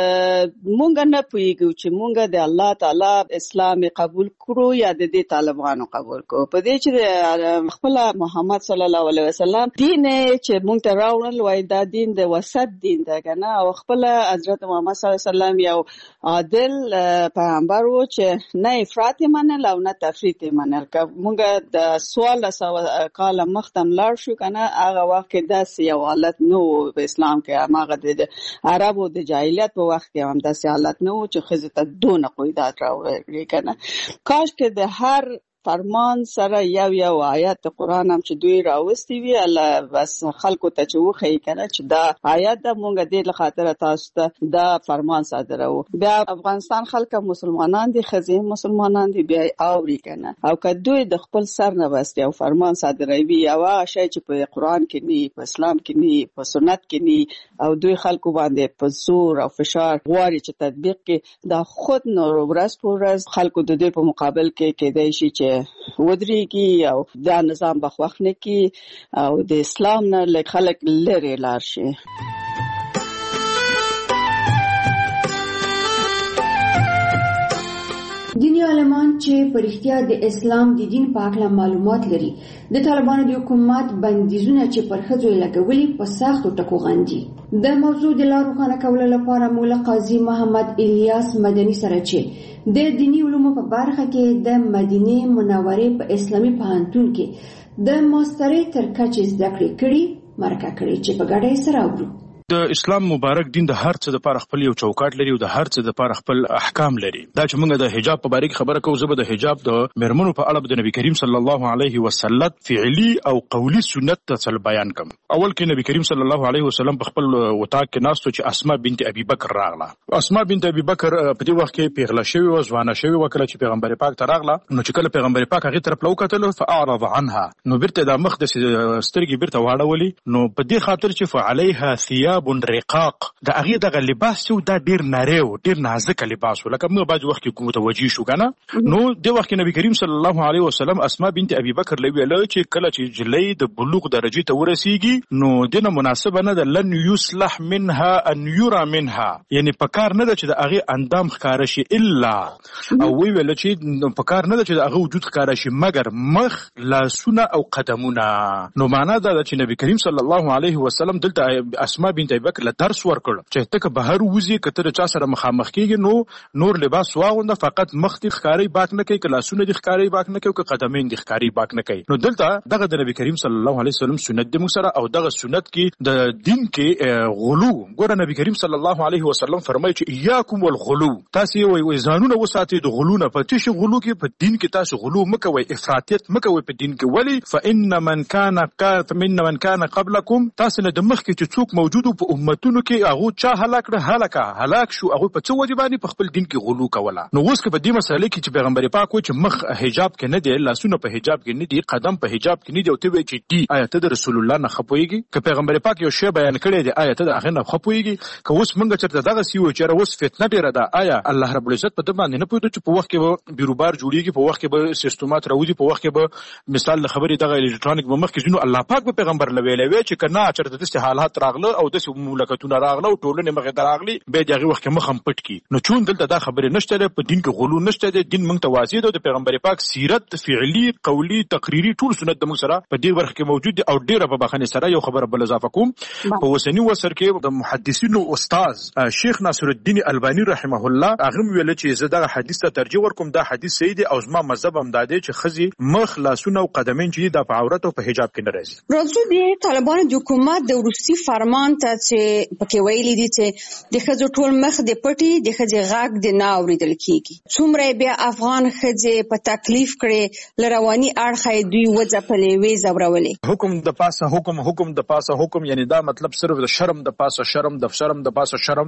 مونږ نه پوهیږو چې مونږ د الله تعالی اسلام قبول کړو یا د دې طالبانو قبول کړو. په دې چې خپل محمد صلی الله علیه وسلم دین چې مونږ ته راوړل وایي دا دین د وسط دین ده کنه او خپل حضرت محمد صلی الله علیه وسلم یو عادل پیغمبر و چې نه افراط منل او نه تفریط منل. مونږ د سوال کال مختم لاړ شو کنه هغه وخت کې داسې یو حالت نو په اسلام کې هغه د عربو د جاهلیت په وخت کې هم داسې حالت نو چې خزه ته دونه قیودات راوړي کنه. کاش کې د هر فرمان سره یو آیات د قران هم چې دوی راوستي وي الله بس خلکو ته چې وخی کنه چې دا آیات د مونږ د له خاطر تاسو ته دا فرمان صادرو. بیا افغانستان خلک مسلمانان دي خزي مسلمانان دي بیا اوري کنه او که دوی د خپل سر نه بس یو فرمان صادروي او هغه شی چې په قران کې نه په اسلام کې نه په سنت کې نه او دوی خلکو باندې په زور او فشار غواړي چې تطبیق کې دا خود نو ورځ په ورځ خلکو د دوی په مقابل کې کېدای شي چې ودرېږي او دا نظام بخوخ نه کی او د اسلام نه لږ خلک لري لار شي.
دینی عالمان چې په رښتیا د اسلام د دین په اړه معلومات لري د طالبانو د حکومت بندیزونه چې پر ښځو لګولي په سختو ټکو غندي. د موضوع د لارو خانه کولو لپاره مولا قاضي محمد الیاس مدني سره چې د دینی علومو په برخه کې د مدینه منورې په اسلامي پوهنتون کې د ماسترۍ تر کچې زده کړې کړي مرکه کړې چې په ګډه یې سره وګورو.
د اسلام مبارک دین د هر څه لپاره خپل یو چوکاټ لري او د هر څه لپاره خپل احکام لري. دا چې موږ د حجاب په باره کې خبره کوو، زه به د حجاب د میرمنو په اړه د نبی کریم صلی الله علیه وسلم فعلی او قولی سنت ته بیان کوم. اول کې نبی کریم صلی الله علیه وسلم په خپل وطاق کې ناستو چې اسماء بنت ابي بکر راغله. اسماء بنت ابي بکر په دې وخت کې پیغله شوی و، ځوانه شوی و. کله چې پیغمبر پاک ته راغله نو چې کله پیغمبر پاک هغه طرف لوکتل فاعرض عنها، نو بیرته د مخ د سترګې بیرته واړولې. نو په دې خاطر چې فعليها ثياب رقاق، د هغه د لباس چې دا ډیر نری و، ډیر نازک لباس و، لکه موږ باج وخت کې متوجي شو کنه. نو د وخت کې نبی کریم صلی الله علیه وسلم اسماء بنت ابي بکر لوي چې کله چې جلې د بلوغ درجه ته ورسیږي نو دنه مناسبه نه ده لن يصلح منها ان يرى منها، یعنی پکار نه ده چې د هغه اندام ښکار شي الا، او وی ویل چې پکار نه ده چې د هغه وجود ښکار شي مگر مخ، لاسونه او قدمونه. نو معنا دا ده چې نبی کریم صلی الله علیه وسلم دلته اسماء بنت ابي بکر له درس ورکړ چې ته که بهر وځي کته چا سره مخامخ کیږي نو نور لباس واغونده، فقط مخ دي ښکاری باک نه کوي، که لاسونه دي ښکاری باک نه کوي، که قدمین دي ښکاری باک نه کوي. نو دلته دغه د نبی کریم صلی الله علیه وسلم سنت دی موږ سره، او دغه سنت کې د دین کې غلو ګوره نبی کریم صلی الله علیه وسلم فرمایي چې اياکم والغلو، تاسو وي ځانونه وساتئ د غلو نه. په تاسو غلو کې په دین کې تاسو غلو مکوئ، افراطیت مکوئ په دین کې. ولی فإن من كان قبلكم، تاسو نه د مخ کې چې څوک موجود په امتونو کې هغه چا هلاک شو، هغه په څه وجه باندې په خپل دین کې غلو کوله. نو اوس کې په دې مسله کې چې پیغمبر پاک وایي چې مخ حجاب کې نه دی، لاسونه په حجاب کې نه دي، قدم په حجاب کې نه دی، او ته وایي چې دی آیت د رسول الله نه خپويږي. که پیغمبر پاک یو شی بیان کړی دی آیت د هغه نه خپويږي. که اوس موږ چرته دغه سی و چې اوس فتنه ډیره ده، آیا الله رب العزت په دې باندې نه پوهیږي چې په وخت کې به بیروبار جوړیږي، په وخت کې به سیستمات راوځي، په وخت کې به مثال د خبرې دغه الکترونیک به مخ کې ځینو الله پاک به پیغمبر لوي چې کنا چرته د حالات راغله او د مملکتونو راغله او ټولنه مخه دراغلي به دغه وخت کې مخم پټ کی. نو چون دلته دا خبره نشته، په دین کې غلو نشته، دین موږ ته واضح ده، د پیغمبر پاک سیرت فعلی قولی تقریری ټول سنت د موږ سره په دې ورخ کې موجود دي. او ډیره په بخښنه سره یو خبره بل اضافه کوم، په وسنی وسر کې د محدثینو استاد شیخ ناصر الدین البانی رحمه الله هغه ویل چې زه دغه حدیث ته ترجیح ورکوم، دا حدیث صحیح دی او زما مذهب هم دا دی چې خزي مخ، لاسونه او قدمین چې د عورت او په حجاب کې نه راځي.
راځو د طالبانو د حکومت د روسي فرمان ته چې پکې ویلي دي چې د خزو ټول مخ د پټي د خزي غاګ د نه اوریدل کیږي. څومره بیا افغان خزي په تکلیف کړي لرواني اړخې دوی وځپلې وې زورولې.
حکم د پاسه حکم، یعنی دا مطلب صرف د شرم د پاسه شرم د پاسه شرم.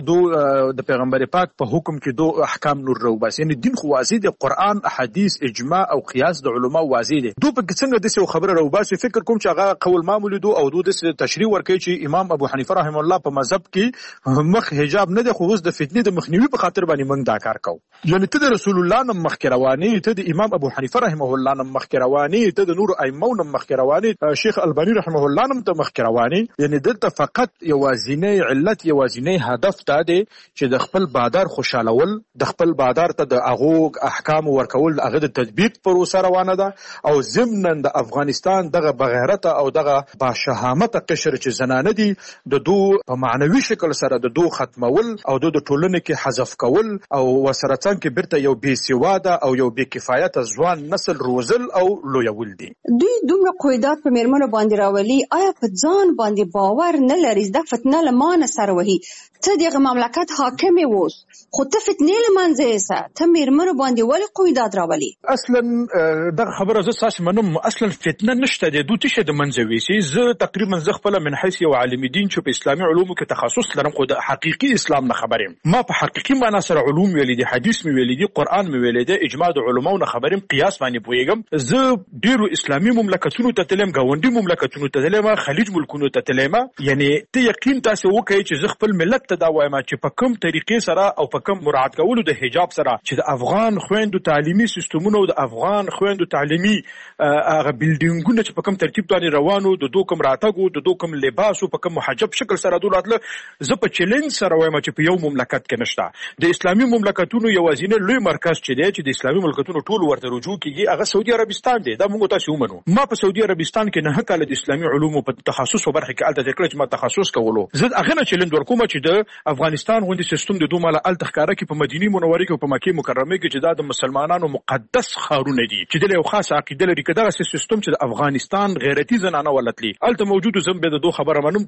څنګه د پیغمبر پاک په حکم کې دو احکام نور رو بس، یعنی دین خو واضح دی، قران احادیث اجماع او قیاس د علما واضح دي. دو په څنګه د څه خبره رو بس فکر کوم چې هغه قول معمول دو او دو د تشریح ورکړي چې امام ابو حنیفه رحم الله په مذهب کې مخ حجاب نه دی، خو اوس د فتنې د مخنیوي په خاطر باندې موږ دا کار کوو. یعنی ته د رسول الله نم مخ رواني، ته د امام ابو حنیفه رحمه الله نم مخ رواني، ته د نور ائمه نم مخ رواني، شیخ البانی رحمه الله نم ته مخ رواني. یعنی دلته فقط یوازینی علت یوازینی هدف دا دی چې د خپل بادار خوشالول، د خپل بادار ته د هغه احکام ورکول، هغه د تطبیق پروسه روانه ده. او ضمن د افغانستان دغه بغیرت او دغه باشهامت قشر چې زنانه دي د دو په معنوي شکل سره د دو ختمول او د ټولنې کې حذف کول او وسره څنګه بیرته یو بې سواده او یو بې کفایت ځوان نسل روزل او لویول دي.
دوی دومره قیودات په میرمنو باندې راولي، آیا په ځان باندې باور نه لري؟ دا فتنه لمانه سره وهي، ته دغه مملکت حاکم ووس خو ته فتنې لمانځه سه، ته میرمنو باندې ولې قیودات راولي؟
اصلا دغه خبره زه ساس منم، اصلا فتنه نشته د دوی ته د منځوي سي. زه تقریبا زه خپل من حيث یو عالم دین چې په اسلامي علومو کې تخصص لرم، خو د حقيقي اسلام نه خبرم. ما په حقيقي معنا سره علوم ویلې دي، حدیث مې ویلې دي، قران مې ویلې دي، اجماع د علماو نه خبرم، قیاس باندې پويګم. زه ډیرو اسلامي مملکتونو ته تلم، گاونډي مملکتونو ته تلم، خلیج ملکونو ته تلم. یعنی ته یقین تاسو وکړئ چې زه خپل ملت ته دا وایم چې په کوم طریقې سره او په کوم مراعات کولو د حجاب سره چې د افغان خويندو تعلیمي سیستمونو او د افغان خويندو تعلیمي هغه بلډینګونه چې په کوم ترتیب باندې روانو، د دوه کوم راتګو، د دوه کوم لباسو په کوم محجب شکل سره دولتله، زه په چیلنج سره وایم چې په یو مملکت کې نشته. د اسلامي مملکتونو یوازینی لوی مرکز چې دی چې د اسلامي مملکتونو ټول ورته رجوع کیږي هغه سعودي عربستان دی. دا موږ تاسو ومنو. ما په سعودي عربستان کې نه کال د اسلامي علومو په تخصص او برخه کې الته ذکر چې ما تخصص کولو. زه هغه نه چیلنج ورکوم چې د افغانستان غوندي سیستم د دوه مال الته ښکارا کې په مدینه منوره کې او په مکه مکرمه کې چې د مسلمانانو مقدس خارونه دي چې د یو خاص عقیده لري، کدا سیستم چې د افغانستان غیرتی زنانه ولتلی الته موجود، زم به د دوه خبره منم دوه وای چې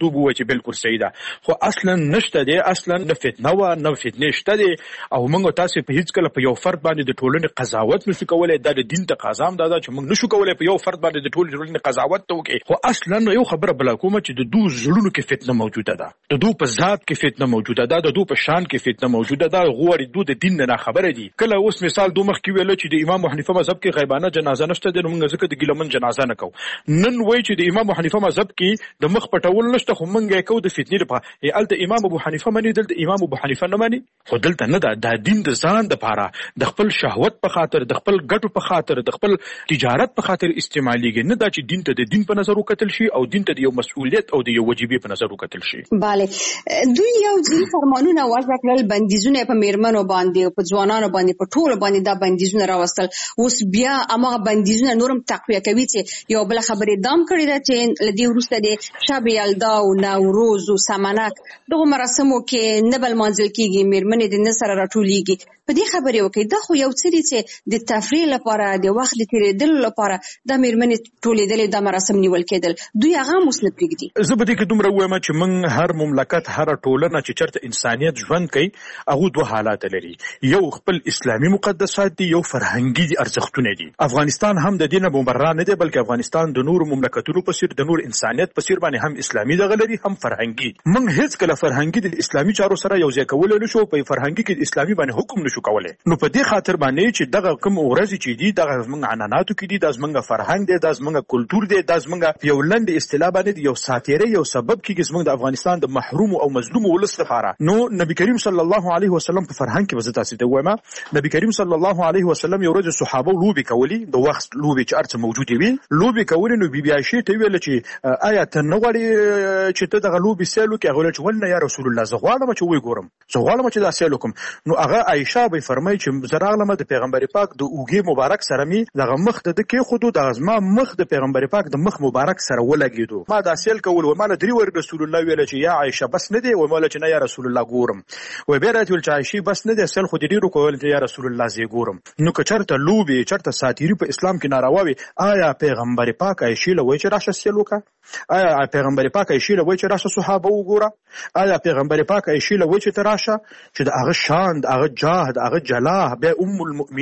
چې بالکل صحیح ده خو اصلا نشته دی اصلا نه فتنه و نه فتنه شته دی او موږ تاسو په هیڅ کله په یو فرد باندې د ټولنې قضاوت نشو کولای د دین تقاضا هم ده چې موږ نشو کولای په یو فرد باندې د ټولنې قضاوت وکړو خو اصلا یو خبره بل کومه چې د دوه زړونو کې فتنه موجوده ده د دوه په ذات کې فتنه موجوده ده د دوه په شان کې فتنه موجوده ده غوړي دوه د دین نه خبره دي کله اوس مثال دوه مخ کې ویل چې د امام حنیفه مذهب کې غیبانه جنازه نشته د موږ ځکه د ګلمن جنازه نه کوو نن وای چې د امام حنیفه مذهب کې د مخ پټول نشته خو موږ یې کوو د فتنې لپاره الته امام ابو حنیفه مني دلته امام ابو حنیفه نه مني خو دلته نه ده د دین د ځان د پاره د خپل شهوت په خاطر د خپل ګټو په خاطر د خپل تجارت په خاطر استعماليږي نه دا چې دین ته د دین په نظر وکتل شي او دین ته د یو مسؤلیت او د یو وجیبه په نظر وکتل شي
bale دوی یو ځینې فرمانونه وضع کړل بندیزونه په میرمنو باندې او په ځوانانو باندې په ټول باندې دا بندیزونه راوستل اوس بیا هغه بندیزونه نورم تقویه کوي چې یو بل خبرې دام کړی دا چې لدی ورسته د شب یلدا او نوروز او سمنک دغه مراسمو کې نبل منزل کیږي میرمنې د نصر راټولېږي په دې خبرې وکړي دا خو یو څه دي چې د تفریح لپاره د وخت د تیرېدل لپاره د میرمنې ټولېدل د مراسم نیول کېدل دوی هغه مسلط کېږي
زه به دې کې دومره وایم چې موږ هر مملکت هر ټولنه چې چرته انسانيت ژوند کوي هغه دوه حالات لري یو خپل اسلامي مقدسات دي یو فرهنګي ارزښتونه دي افغانستان هم د دینه مبرر نه دی بلکې افغانستان د نور مملکتونو په څیر د نور انسانيت په څیر باندې هم اسلامي دغه لري هم فرهنګي موږ هیڅ کله فرهنګي د اسلامي چارو سره یو ځای کول نه شو په فرهنګي کې د اسلامي باندې حکم نشو کولای نو په دې خاطر باندې چې دغه کوم ورځ چې دي دغه موږ عناناتو کې دي د زمونږ فرهنګ دی د زمونږ کلچر دی د زمونږ یو لند اصطلاح باندې یو ساتیره یو سبب کې زمونږ د افغانستان د محروم او مظلوم ولس لپاره نو نبی کریم صلی الله علیه وسلم په فرهنګ کې وزت تاسو ته وایم نبی کریم صلی الله علیه وسلم یو ورځ صحابه لوبي کولی د وخت لوبي چې ارڅ موجود وي لوبي کولی نو بي عائشه ته ویل چې آیا ته نه غواړې چې ته دغه لوبي سیلو کې غوړل چې ولنه یا رسول الله زه غواړم چې وې ګورم زه غواړم چې دا سیلو کوم نو هغه عائشه به فرمایي چې زراغلم د پیغمبر پاک د اوګي مبارک سره می دغه مخ د کې خودو د ازما مخ د پیغمبر پاک د مخ مبارک سره ولګیدو ما دا سیل کول و مال درې ور رسول الله ویل چې یا عائشه بس نه دی و مال چې نه یا رسول الله ګورم و به راته ول چې عائشه بس نه دی سیل خو دې ډیرو کول چې یا رسول الله زی ګورم نو که چرته لوبي چرته ساتيري په اسلام کې ناروا وي آیا پیغمبر پاک عائشه له وای چې راشه سیل وکړه آیا پیغمبر پاک عائشه له وای چې راشه صحابه وګوره آیا پیغمبر پاک عائشه له وای چې تراشه چې د هغه شان د هغه جاه د هغه جلاه به ام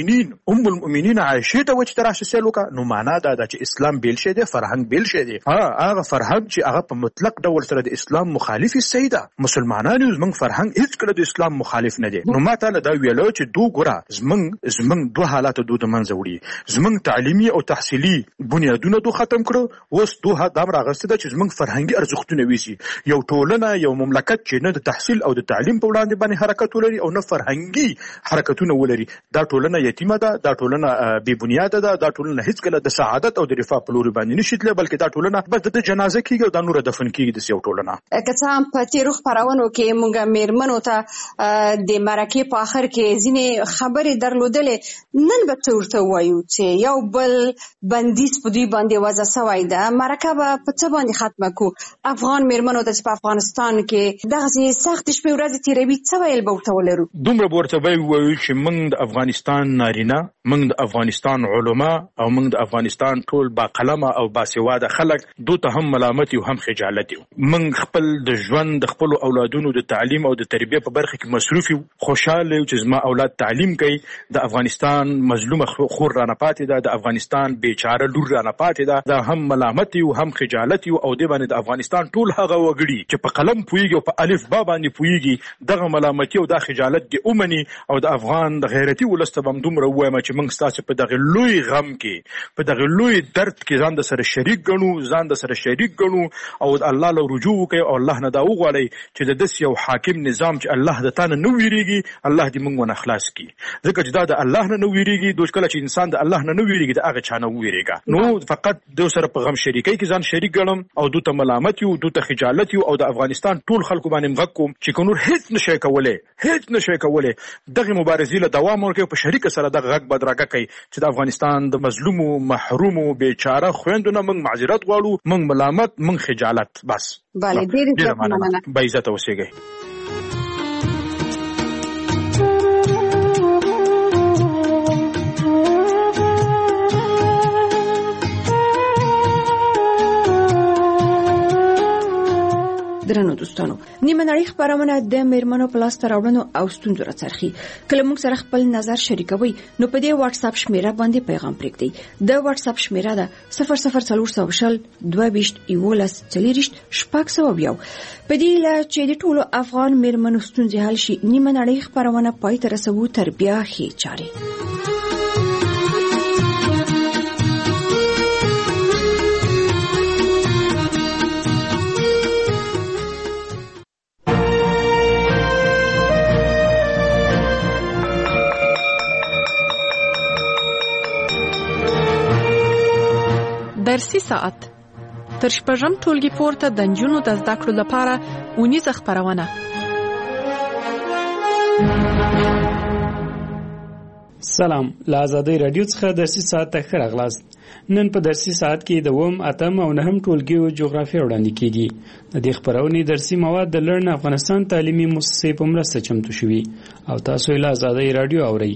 المؤمنین عائشه ته وچ تراشه سلوکا نو معنا دا چې اسلام بیل شه دی فرهنګ بیل شه دی هغه فرهنګ چې هغه په مطلق ډول سره د اسلام مخالف سیده مسلمانانو زمنګ فرهنګ هیڅ کله د اسلام مخالف نه دی نو ماته دا ویلو چې دوه ګره زمنګ دوه حالات دوه د منځ وړي زمنګ تعلیمي او تحصیلي بنیادونه دوه ختم کړو اوس دوه دا راغسته چې زمنګ فرهنګي ارزښتونه ویسي یو ټولنه یو مملکت چې نه د تحصیل او د تعلیم په وړاندې باندې حرکت ولري او نه فرهنګي حرکتونه ولري دا ټولنه یتیمه ده دا ټولنه بی بنیاده ده دا ټولنه هیڅ کله د سعادت او د رفاه په لور باندې نشیدله بلکې دا ټولنه بس د جنازه کیږي او د نور دفن کیږي د یو ټولنه
که څه هم په تیرو خبرونو کې موږ میرمنو ته د مرکه په اخر کې ځینې خبرې درلودلې نن به ورته وایو چې یو بل بندیز په دوی باندې وضع شوی ده مرکه په څه باندې ختمه کو افغان میرمنو ته په افغانستان کې دغه سخت شپې ورځې تیروي څه ویل به ورته ولرو
دومره ورته وایو چې موږ د افغانستان نارینه موږ د افغانستان علما او موږ د افغانستان ټول با قلمه او با سواده خلک دوی ته هم ملامت او هم خجالت یو موږ خپل د ژوند د خپل اولادونو د تعلیم او د تربیه په برخه کې مصروف یو خوشاله یو چې زما اولاد تعلیم کوي د افغانستان مظلومه خور رانه پاتې ده د افغانستان بیچاره لور رانه پاتې ده دا هم ملامت یو هم خجالت یو او د باندې د افغانستان ټول هغه وګړي چې په قلم پویږي او په الف با باندې پویږي دغه ملامت یو د خجالت دی اومني او د افغان د غیرتی ولسته بم دومره وایم چې موږ ستاسو په دغه لوی غم کې په دغه لوی درد کې ځان د سره شریک ګڼو او الله له رجوع کوي او الله نه دا وغواړي چې د دس یو حاکم نظام چې الله د تانه نو ویریږي الله دې موږ ونه خلاص کړي ځکه چې دا د الله نه نو ویریږي دوی کله چې انسان د الله نه نو ویریږي دا هغه چانه ویریږي نو فقط د سره په غم شریکي کې ځان شریک ګڼم او دوی ته ملامت یو دوی ته خجالت یو او د افغانستان ټول خلکو باندې مغکوم چې کونور هیڅ نشي کولای دغه مبارزې له دوام ورکوي په شریک سره د غږ بدرګه کوي چې د افغانستان د مظلومو محرومو بیچاره خويندونو موږ معذرت غواړو موږ ملامت موږ خجالت بس
bale ډېر مننه
با عزت اوسئ
درنو نیمه نړۍ خبرونه د میرمنو په لاس راوړنو او ستونزو راڅرخي. کله موږ سره خپل نظر شریکوي نو په دې واتس اپ شمیره باندې پیغام پرېږدئ. د واتس اپ شمیره ده 00400 22 11 40 شپږ. په دې لا چې د ټولو افغان میرمنو ستونزې حل شي نیمه نړۍ خبرونه پای ته رسوو تر بیا ښې چارې.
درسي ساعت تر شپږم ټولګي پورته د نجونو د زده کړو لپاره اونیزه خپرونه.
سلام، له آزادۍ رادیو څخه درسي ساعت ته ښه راغلاست. نن په درسي ساعت کې د 8 او 9 ټولګیو جغرافیه وړاندې کیږي. د دې خپرونې درسي مواد د لرن افغانستان تعلیمي مؤسسې په مرسته چمتو شوي او تاسو له آزادۍ رادیو اورئ.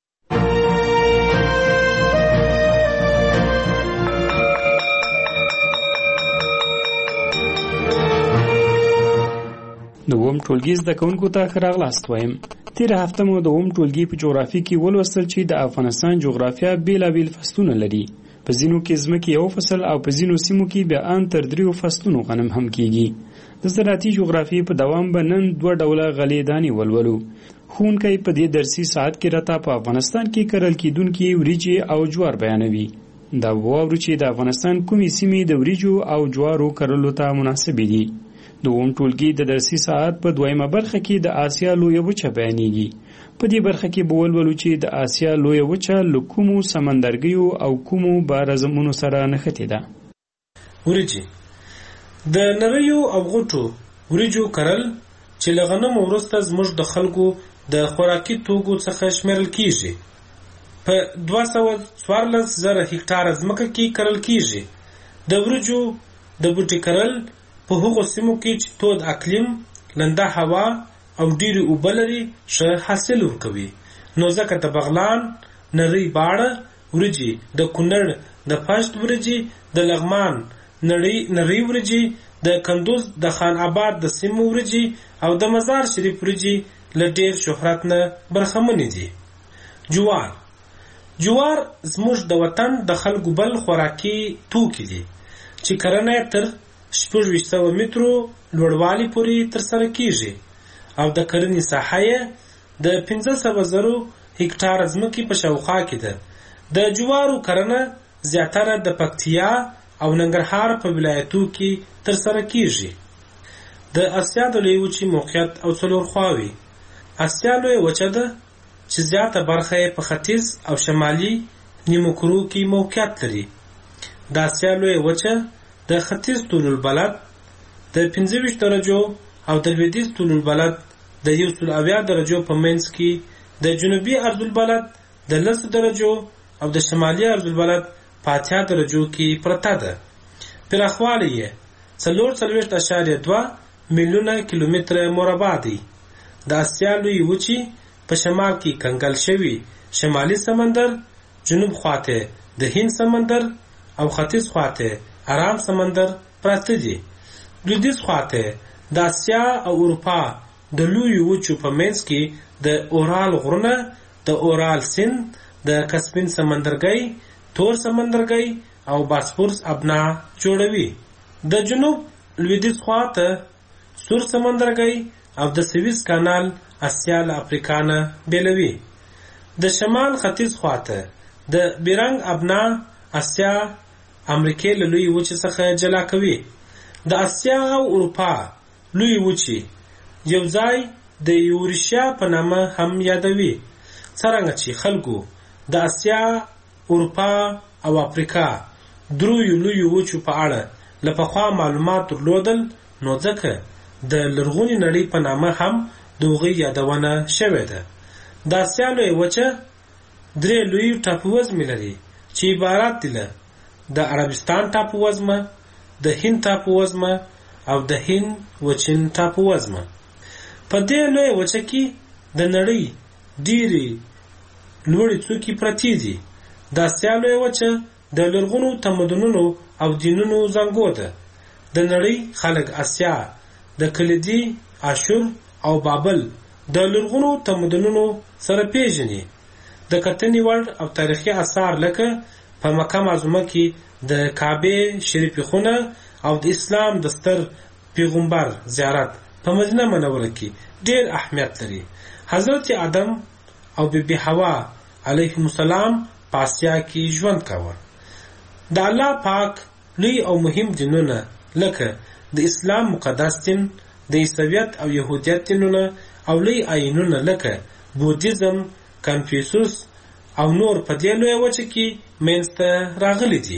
د 8 ټولګي زده کوونکو ته ښه راغلاست وایم. تېره هفته مو د 8 ټولګي په جغرافیه کې ولوستل چې د افغانستان جغرافیه بیلابیل فصلونه لري. په ځینو کې ځمکې یو فصل او په ځینو سیمو کې بیا ان تر 3 فصلونو غنم هم کیږي. د زراعتي جغرافیې په دوام به نن 2 ډوله غلې دانې ولولو. ښوونکی په دې درسي ساعت کې راته په افغانستان کې کرل کېدونکي وریجې او جوار بیانوي. دا واورو چې د افغانستان کومې سیمې د وریجو او جوارو کرلو ته مناسبې دي. د 8 ټولګي د درسي ساعت په دویمه برخه کې د آسیا لویه وچه بیانېږي. په دې برخه کې به ولولو چې د آسیا لویه وچه له کومو سمندرګیو او کومو بارزمونو سره نښتې ده.
وریجې د نریو او غوټو وریجو کرل چې له غنمو وروسته زموږ د خلکو د خوراکي توکو څخه شمیرل کیږي. په 214,000 هکټاره ځمکه کې کرل کیږي. د وریجو د بوټي کرل په هغو سیمو کې چې تود اقلیم، لنده هوا او ډېرې اوبه لري ښه حاصل ورکوي. نو ځکه د بغلان، نری باړه وریجې، د کونړ د پشت وریجې، د لغمان نری وریجې، د کندوز د خان آباد د سیمو وریجې او د مزار شریف وریجې له ډېر شهرت نه برخمنې دي. جوار زموږ د وطن د خلکو بل خوراکي توکي دي چې کرنه تر 600 مترو لوړوالي پورې ترسره کیږي او د کرنې ساحه یې د 15,000 هکټاره ځمکې په شاوخوا کې ده. د جوارو کرنه زیاتره د پکتیا او ننګرهار په ولایتو کې ترسره کیږي. د اسیا د لویې وچې موقعیت او څلور خواوې. اسیا لویه وچه ده چې زیاته برخه یې په ختیځ او شمالي نیمو کرو کې موقعیت لري. د اسیا لویه وچه د ختیځ طول البلد د 25 درجو او د لویدیځ طول البلد د 170 درجو په منځ کې، د جنوبي عرض البلد د 10 درجو او د شمالي عرض البلد په 80 درجو کې پرته ده. پراخوالی یې 4.2 میلیونه کیلومتره مربع دی. د اسیا لویې وچې په شمال کې کنګل شوي شمالي سمندر، جنوب خواته د هند سمندر او ختیځ خواته آرام سمندر پراته دي. لویدیځ خواته د اسیا او اروپا د لویو وچو په منځ کې د اورال غرونه، د اورال سیند، د کسپین سمندرګي، تور سمندرګي او باسفورس ابنا جوړوي. د جنوب لویدیځ خواته سور سمندرګي او د سویس کانال اسیا له افریقا نه بیلوي. د شمال ختیځ خواته د بیرنګ ابنا اسیا امریکې له لوی وچې څخه جلا کوي. د اسیا او اروپا لوی وچې یو ځای د یورشیا په نامه هم یادوي. څرنګه چې خلکو د اسیا، اروپا او افریقا دریو لوی وچو په اړه له پخوا معلومات درلودل، نو ځکه د لرغونې نړۍ په نامه هم د هغوی یادونه شوې ده. د اسیا لوی وچه 3 لوی ټاپووزمې لري چې عبارت دي له د عربستان ټاپووزمه، د هند ټاپووزمه او د هند وچین ټاپووزمه. په دې لوی وچه کې د نړۍ ډېرې لوړې څوکې پرتې دي. د اسیا لوی وچه د لرغونو تمدنونو او دینونو زانګو ده. د نړۍ خلک اسیا د کلیدي اشور او بابل د لرغونو تمدنونو سره پیژني. د کتنې وړ او تاریخي آثار لکه په مکه معظمه کې د کعبه شریفه خونه او د اسلام د ستر پیغمبر زیارت په مدینه منوره کې ډېر اهمیت لري. حضرت آدم او بیبي حوا علیهم السلام په آسیا کې ژوند کاوه. د الله پاک لوی او مهم دینونه لکه د اسلام مقدس دین، د عیسویت او يهودیت دینونه او لوی آیینونه لکه بودیزم، کنفیوسوس او نور په دې لوی وجه کې منځته راغلي دي.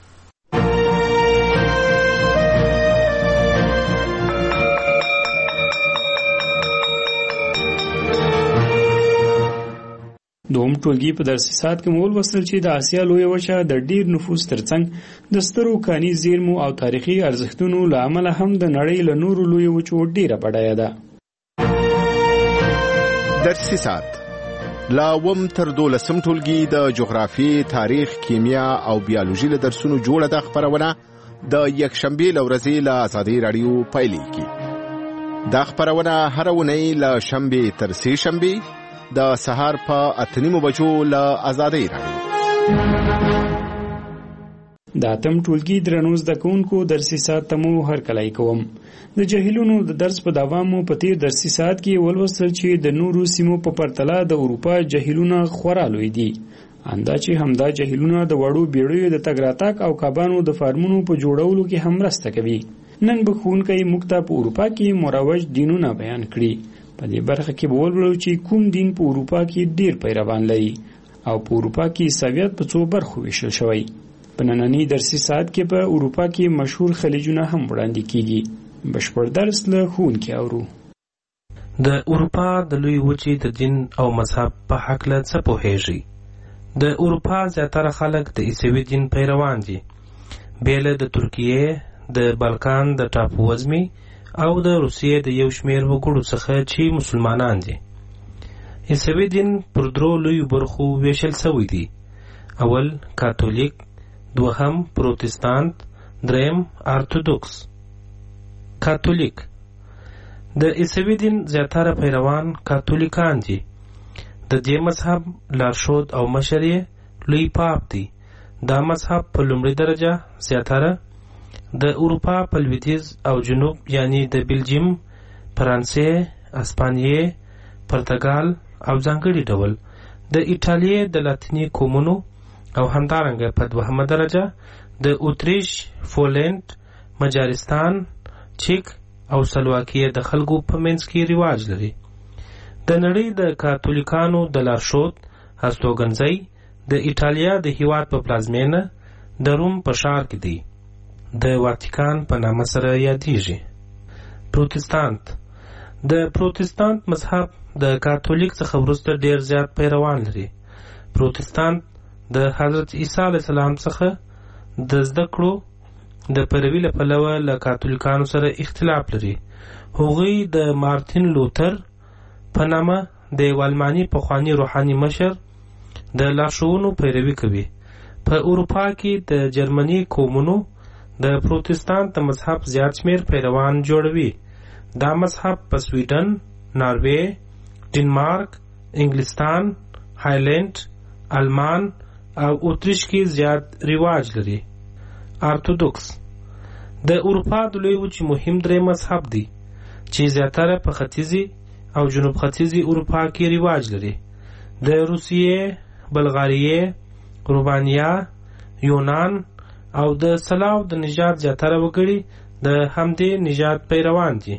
دوم ټولګي په درسي ساعت کې مول وصل چې د آسیا لوی وچه د ډیر نفوس ترڅنګ د سترو کاني زیرمو او تاریخي ارزښتونو له امله هم د نړۍ له نورو لوی وچو ډیره بډایه ده.
درسي ساعت لا وم تر 12 ټولګي د جغرافي، تاریخ، کیمیا او بیولوژي له درسونو جوړه د خبرونه د یکشنبه لورځي له آزادي رادیو پایلې کی. دا خبرونه هر ونی له شنبه تر سه شنبه د سهار په 8:30 بجو له آزادي رادیو.
د اتم ټولګي درنو زده کوونکو درسي ساعت تمو هر کلای کوم. د جهیلونو د درس په دوامو په تیر درسي ساعت کې ولوستل چې د نورو سیمو په پرتله د اروپا جهیلونه خورا لوی دي. اندا چې همدا جهیلونه د وړو بیړیو د تګ راتګ او کبانو د فارمونو په جوړولو کې هم مرسته کوي. نن به ښوونکی موږ ته په اروپا کې مروج دینونه بیان کړي. په دې برخه کې به ولولو چې کوم دین په اروپا کې ډیر پیروان لري او په اروپا کې عیسویت په څو برخو ویشل شوی. په نننی درسي ساعت کې په اروپا کې مشهور خلیجونه هم وړاندې کیږي. بشپړ درس له ښوونکي اورو.
د اروپا د لوی وچې د دین او مذهب په هکله څه پوهیږي؟ د اروپا زیاتره خلک د عیسوي دین پیروان دي، بیل د ترکیې، د بالکان د ټاپو وزمي او د روسیې د یو شمیر وګړو څخه چې مسلمانان دي. عیسوي دین پر درو لوی برخو ویشل شوی دی. اول کاتولیک، دوهم پروتستانت، دریم ارتودوکس. کاتولیک د عیسوي دین زیاتره پیروان کاتولیکان دي. د دې مذهب لارښود او مشر یې لوی پاپ دی. دا مذهب په لومړي درجه زیاتره د اروپا په لویدیځ او جنوب یعنی د بلجیم، فرانسې، اسپانیې، پرتګال او ځانګړي ډول د ایټالیې د لاتیني قومونو او همدارنګه په دوهمه درجه د اتریش، پولند، مجارستان، چیک او سلواکیه د خلکو په منځ کې رواج لري. د نړۍ د کاتولیکانو د لارښود هستوګنځی د ایټالیا د هیواد په پلازمینه د روم په ښار کې دی. د واتیکان په نامه سره یادیږي. پروتستانت د پروتستانت مذهب د کاتولیک څخه وروسته ډیر زیات پیروان لري. پروتستانت د حضرت عیسی علیه السلام څخه د زده کړو د پیروي له پلوه له کاتولیکانو سره اختلاف لري. هغوی د مارتین لوتر په نامه د یو الماني پخواني روحاني مشر د لارښوونو پیروي کوي. په اروپا کې د جرمني قومونو د پروتستانت مذهب زیات شمیر پیروان جوړوي. دا مذهب په سویډن، ناروې، ډنمارک، انګلستان، هایلند، آلمان او اتریش کې زیات رواج لري. ارتودوکس د اروپا د لوی وچې مهم درې مذهب دی چې زیاتره په ختیځي او جنوب ختیځي اروپا کې رواج لري. د روسیې، بلغاریې، رومانیا، یونان او د سلاو د نژاد زیاتره وګړي د همدې نژاد پیروان دي.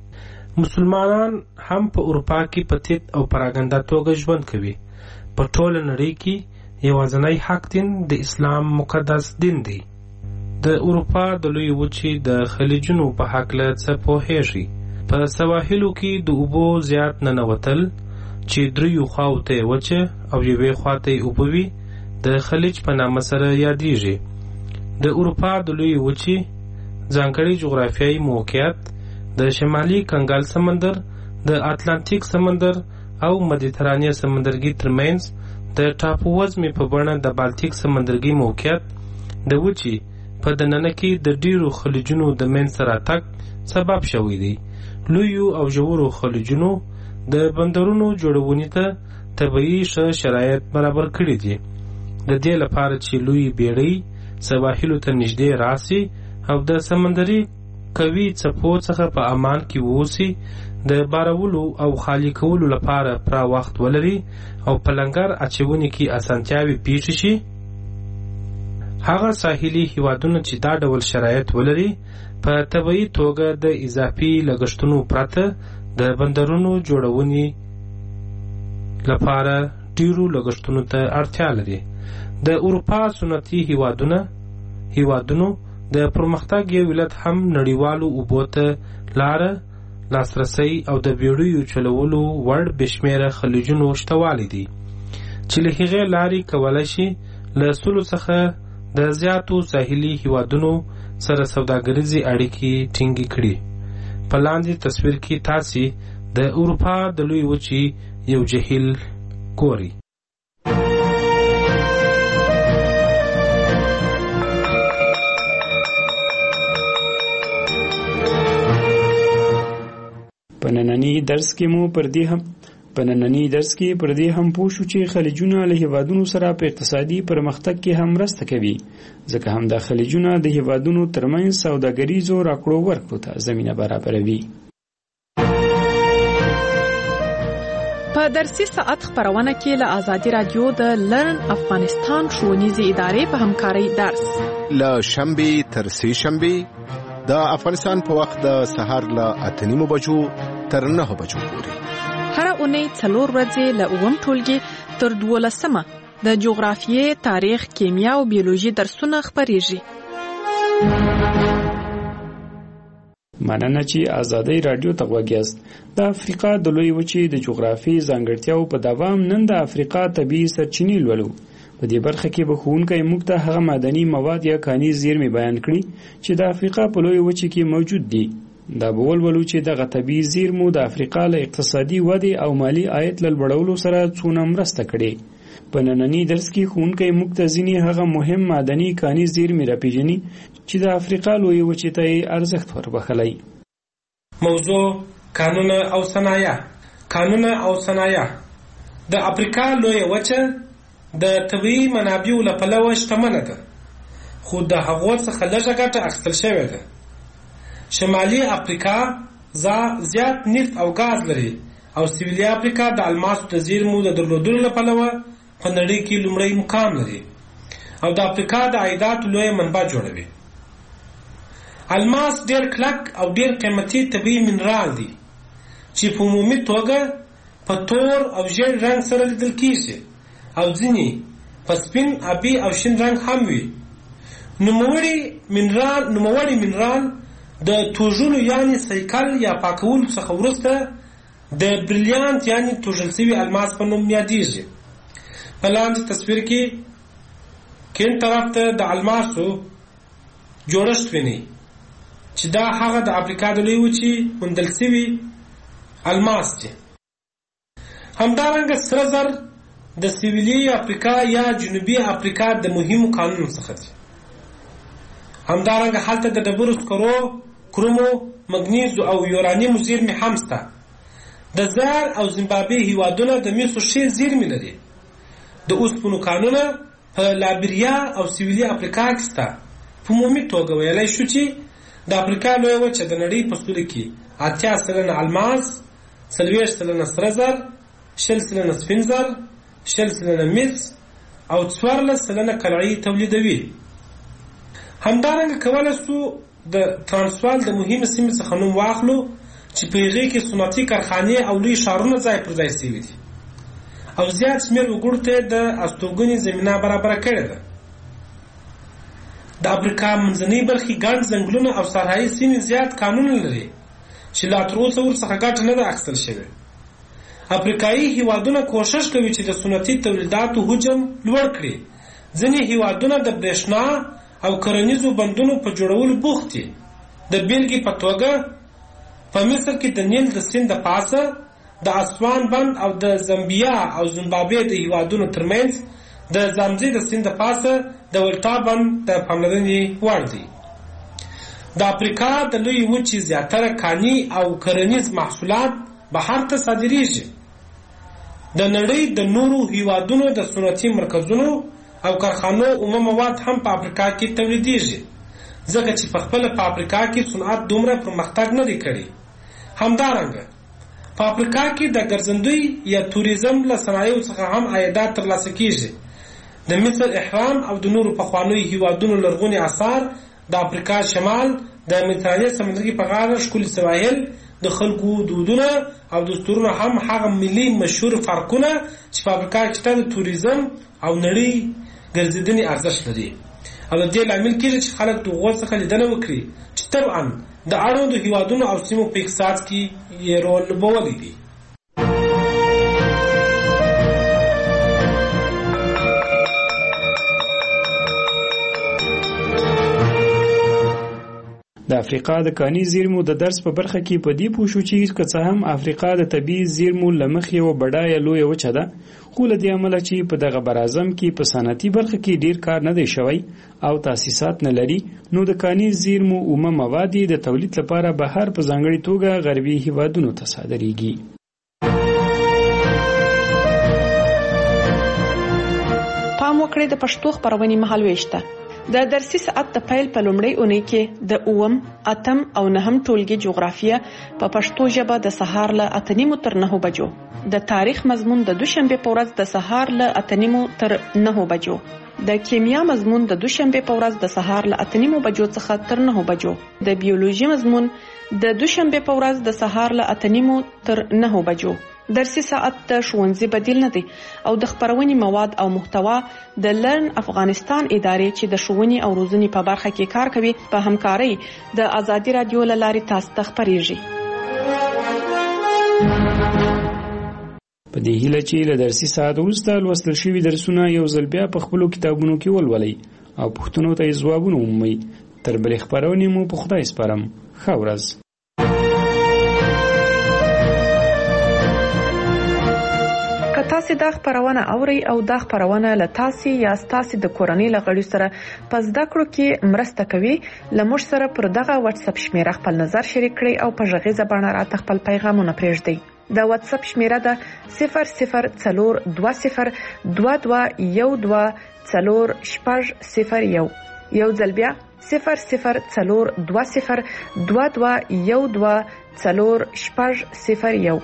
مسلمانان هم په اروپا کې په تیت او پراګنده توګه ژوند کوي. په ټوله نړۍ کې یوازینی حق دین د اسلام مقدس دین دی. د اروپا د لوی وچې د خلیجونو په هکله څه پوهیږي؟ په سواحلو کې د اوبو زیات ننوتل چې دریو خواو ته وچه او یوې خوا ته اوبه وي د خلیج په نامه سره یادیږي. د اروپا د لوی وچې ځانګړی جغرافیایي موقعیت د شمالي کنګل سمندر، د اتلانتیک سمندر او مدیترانې سمندرګي ترمنځ د ټاپو وزمې په بڼه د بالتیک سمندرګي موقعیت د وچې په دننه کې د ډیرو خلیجونو د منځ راتګ سبب شوی دی. لویو او ژورو خلیجونو د بندرونو جوړونې ته طبیعي ښه شرایط برابر کړي دي، د دې لپاره چې لوی بیړۍ سواحلو ته نږدې راسي او د سمندري قوي څپو څخه په امان کې واوسي، د بارولو او خالي کولو لپاره پوره وخت ولري او په لنګر اچونې کې اسانتیاوې پیښې شي. هغه ساحلي هیوادونه چې دا ډول شرایط ولري په طبیعي توګه د اضافي لګښتونو پرته د بندرونو جوړونې لپاره ډیرو لګښتونو ته اړتیا لري. د اروپا صنعتي هیوادونو د پرمختګ یو علت هم نړیوالو اوبو ته لاره، لاسرسی او د بیړیو چلولو وړ بشمیره خلیجونو شتوالی دي چې له هغې لارې کولی شي له 100 څخه د زیاتو ساحلي هیوادونو سره سوداګریزې اړیکې ټینګې کړي. په لاندې تصویر کې تاسې د اروپا د لوی وچې یو جهیل ګورئ.
په نننی درس کې پر دې هم پوه شو چې خلیجونه له هیوادونو سره په اقتصادي پرمختګ کې هم مرسته کوي، ځکه هم دا خلیجونه د هیوادونو ترمنځ سوداګریزو راکړو ورکړو ته زمینه برابروي.
په درسي ساعت خبرونه کې له آزادي رادیو د لرن افغانستان ښوونیزې ادارې په همکارۍ درس
له شنبه تر سه شنبه د افغانستان په وخت د سهار له 8:30 بجو تر 9 بجو پورې.
هر اونۍ 4 ورځې له 9 ټولګي تر 12 د جغرافیې، تاریخ، کیمیا او بیولوژي درسونه خبرېږي.
مننه چې آزادۍ رادیو ته غوږ یاست. د افریقا د لوی وچې د جغرافیې ځانګړتیاو په دوام نن د افریقا طبیعي سرچینې لولو. په دې برخه کې به ښوونکی موږ ته هغه معدني مواد یا کاني زیرمې بیان کړي چې د افریقا په لوی وچې کې موجود دي. دا به ولولو چې دغه طبیعي زیرمو د افریقا له اقتصادي ودې او مالي عاید له لوړولو سره څونه مرسته کړې. په ننني درس کې ښوونکی موږ ته ځینې هغه مهم معدني کاني زیرمې راپېژني چې د افریقا لوی وچې ته یې ارزښت وربخلی.
موضوع کانونه او صنایع. د افریقا لوی وچه د طبیعي منابعو له پلوه شتمنه ده، خو د هغو څخه لږه ګټه اخیستل شوې ده. شمالي افریقا زیات نفت او ګاز لري او سویلي افریقا د الماسو د زیرمو د درلودلو له پلوه په نړۍ کې لومړی مقام لري او د افریقا د عایداتو لویه منبع جوړوي. الماس ډېر کلک او ډېر قیمتي طبیعي منرال دی چې په عمومي توګه په تور او ژیړ رنګ سره لیدل کیږي او ځینې په سپین، آبي او شین رنګ هم وي. نوموړی منرال د توژلو یعنی سایکل یا پاکولو څخه وروسته د بریلیانت یعنی توژل شوي الماس په نوم یادیږي. په لاندې تصویر کې کیڼ طرف ته د الماسو جوړښت ویني چې دا هغه د افریقا د لوی وچې موندل شوي الماس دي. همدارنګه سره زر د سویلي افریقا یا جنوبي افریقا د مهمو کانونو څخه دي. همدارنګه هلته د ډبرو سکرو، کرومو، مګنیزو او یورانیمو زیرمې هم شته. د زار او زیمبابوې هیوادونه د مسو ښې زیرمې لري. د اوسپنو کانونه په لایبریا او سویلي افریقا کې شته. په عمومي توګه ویلی شو چې د افریقا لویه وچه د نړۍ په سطحه کې 80% الماس، 40% سره زر، 20% سپین زر، 20% مس او 14% قلعې تولیدوي. همدارنګه کولی شو د ترانسوال د مهمې سیمې څخه نوم واخلو چې په هغې کې صنعتي کارخانې او لوی ښارونه ځای پر ځای شوي دي او زیات شمېر وګړو ته د استوګنې زمینه برابره کړې ده. د افریقا منځنۍ برخې ګڼ ځنګلونه او صحرایي سیمې زیات کانونه لري چې لا تر اوسه ورڅخه ګټه نه ده اخیستل شوې. افریقایي هیوادونه کوښښ کوي چې د صنعتي تولیداتو حجم لوړ کړي. ځینې هیوادونه د برېښنا او کرنیزو بندونو په جوړولو بوخت دي. د بیلګې په توګه په مصر کې د نیل د سیند د پاسه د اسوان بند او د زامبیا او زیمبابوې د هیوادونو ترمنځ د زامزي د سیند د پاسه د ولټا بند د پاملرنې وړ دی. د افریقا د لوی وچې زیاتره کاني او کرنیز محصولات بهر ته صادریږي. د نړۍ د نورو هیوادونو د صنعتي مرکزونو او کارخانو اومه مواد هم په افریقا کې تولیدېږي، ځکه چې په خپله په افریقا کې صنعت دومره پرمختګ نه دی کړی. همدارنګه په افریقا کې د ګرځندوی یا توریزم له صنایعو څخه هم عایدات ترلاسه کیږي. د مصر احرام او د نورو پخوانیو هیوادونو لرغوني آثار، د افریقا شمال، د مدیترانې سمندرګي په غاړه ښکلي سواحل، د خلکو دودونه او دستورونه هم هغه ملي مشهور فرقونه چې په افریقا کې د توریزم او نړۍ ګرځېدنې ارزښت لري. او د دې لامل کېږي چې خلک د هغو څخه لیدنه وکړي چې طبعا د اړوندو هیوادونو او سیمو په اقتصاد کې یې رول لوبولی دی.
د افریقا د کاني زیرمو د درس په برخه کې په دې پوه شو چې که څه هم افریقا د طبیعي زیرمو له مخې یوه بډایه لویه وچه ده، خو له دې امله چې په دغه براعظم کې په صنعتي برخه کې ډیر کار نه دی شوی او تاسیسات نه لري، نو د کاني زیرمو اومه مواد د تولید لپاره بهر په ځانګړې توګه غربي هیوادونو ته صادریږي.
پام وکړئ د پښتو خبرونې مهالويش ته. د درسي ساعت د پیل په لومړۍ اونۍ کې د 8م، 8م او 9م ټولګي جغرافیه په پښتو ژبه د سهار له 8:30 تر 9 بجو، د تاریخ مضمون د دوشنبه په ورځ د سهار له 8:30 تر 9 بجو، د کیمیا مضمون د دوشنبه په ورځ د سهار له 8:30 بجو څخه تر 9 بجو، د بیولوژي مضمون د دوشنبه په ورځ د سهار له 8:30 تر 9 بجو. درسي ساعت د ښوونځي بدیل نه دی او د خبرونې مواد او محتوا د لرن افغانستان ادارې چې د ښوونې او روزنې په برخه کې کار کوي په همکارۍ د ازادي رادیو له لارې تاسو ته خبرېږي.
په دې هیله چې له درسي ساعت وروسته لوستل شوي درسونه یو ځل بیا په خپلو کتابونو کې ولولئ او پوښتنو ته یې ځوابونه ومومئ. تر بلې خپرونې مو په خدای سپارم. ښه ورځ. تاسو دا خبرونه اوري او دا خبرونه له تاسو یا تاسو د کورنۍ لغړي سره پس د کړو کې مرسته کوي. لمر سره پر دغه واتس اپ شمیره خپل نظر شریک کړئ او په ژغې زبانه راته خپل پیغامونه پرېږدئ. د واتس اپ شمیره ده 004222124001. یو ځل بیا 004222124001.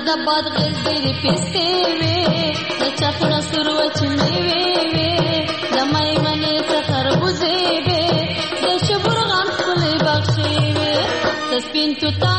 د باد غزې پیسې وې د چخړه سروچ میوې وې د میمنې خربوزې وې د شبرغان خپلې بخشې وې د سپین توتا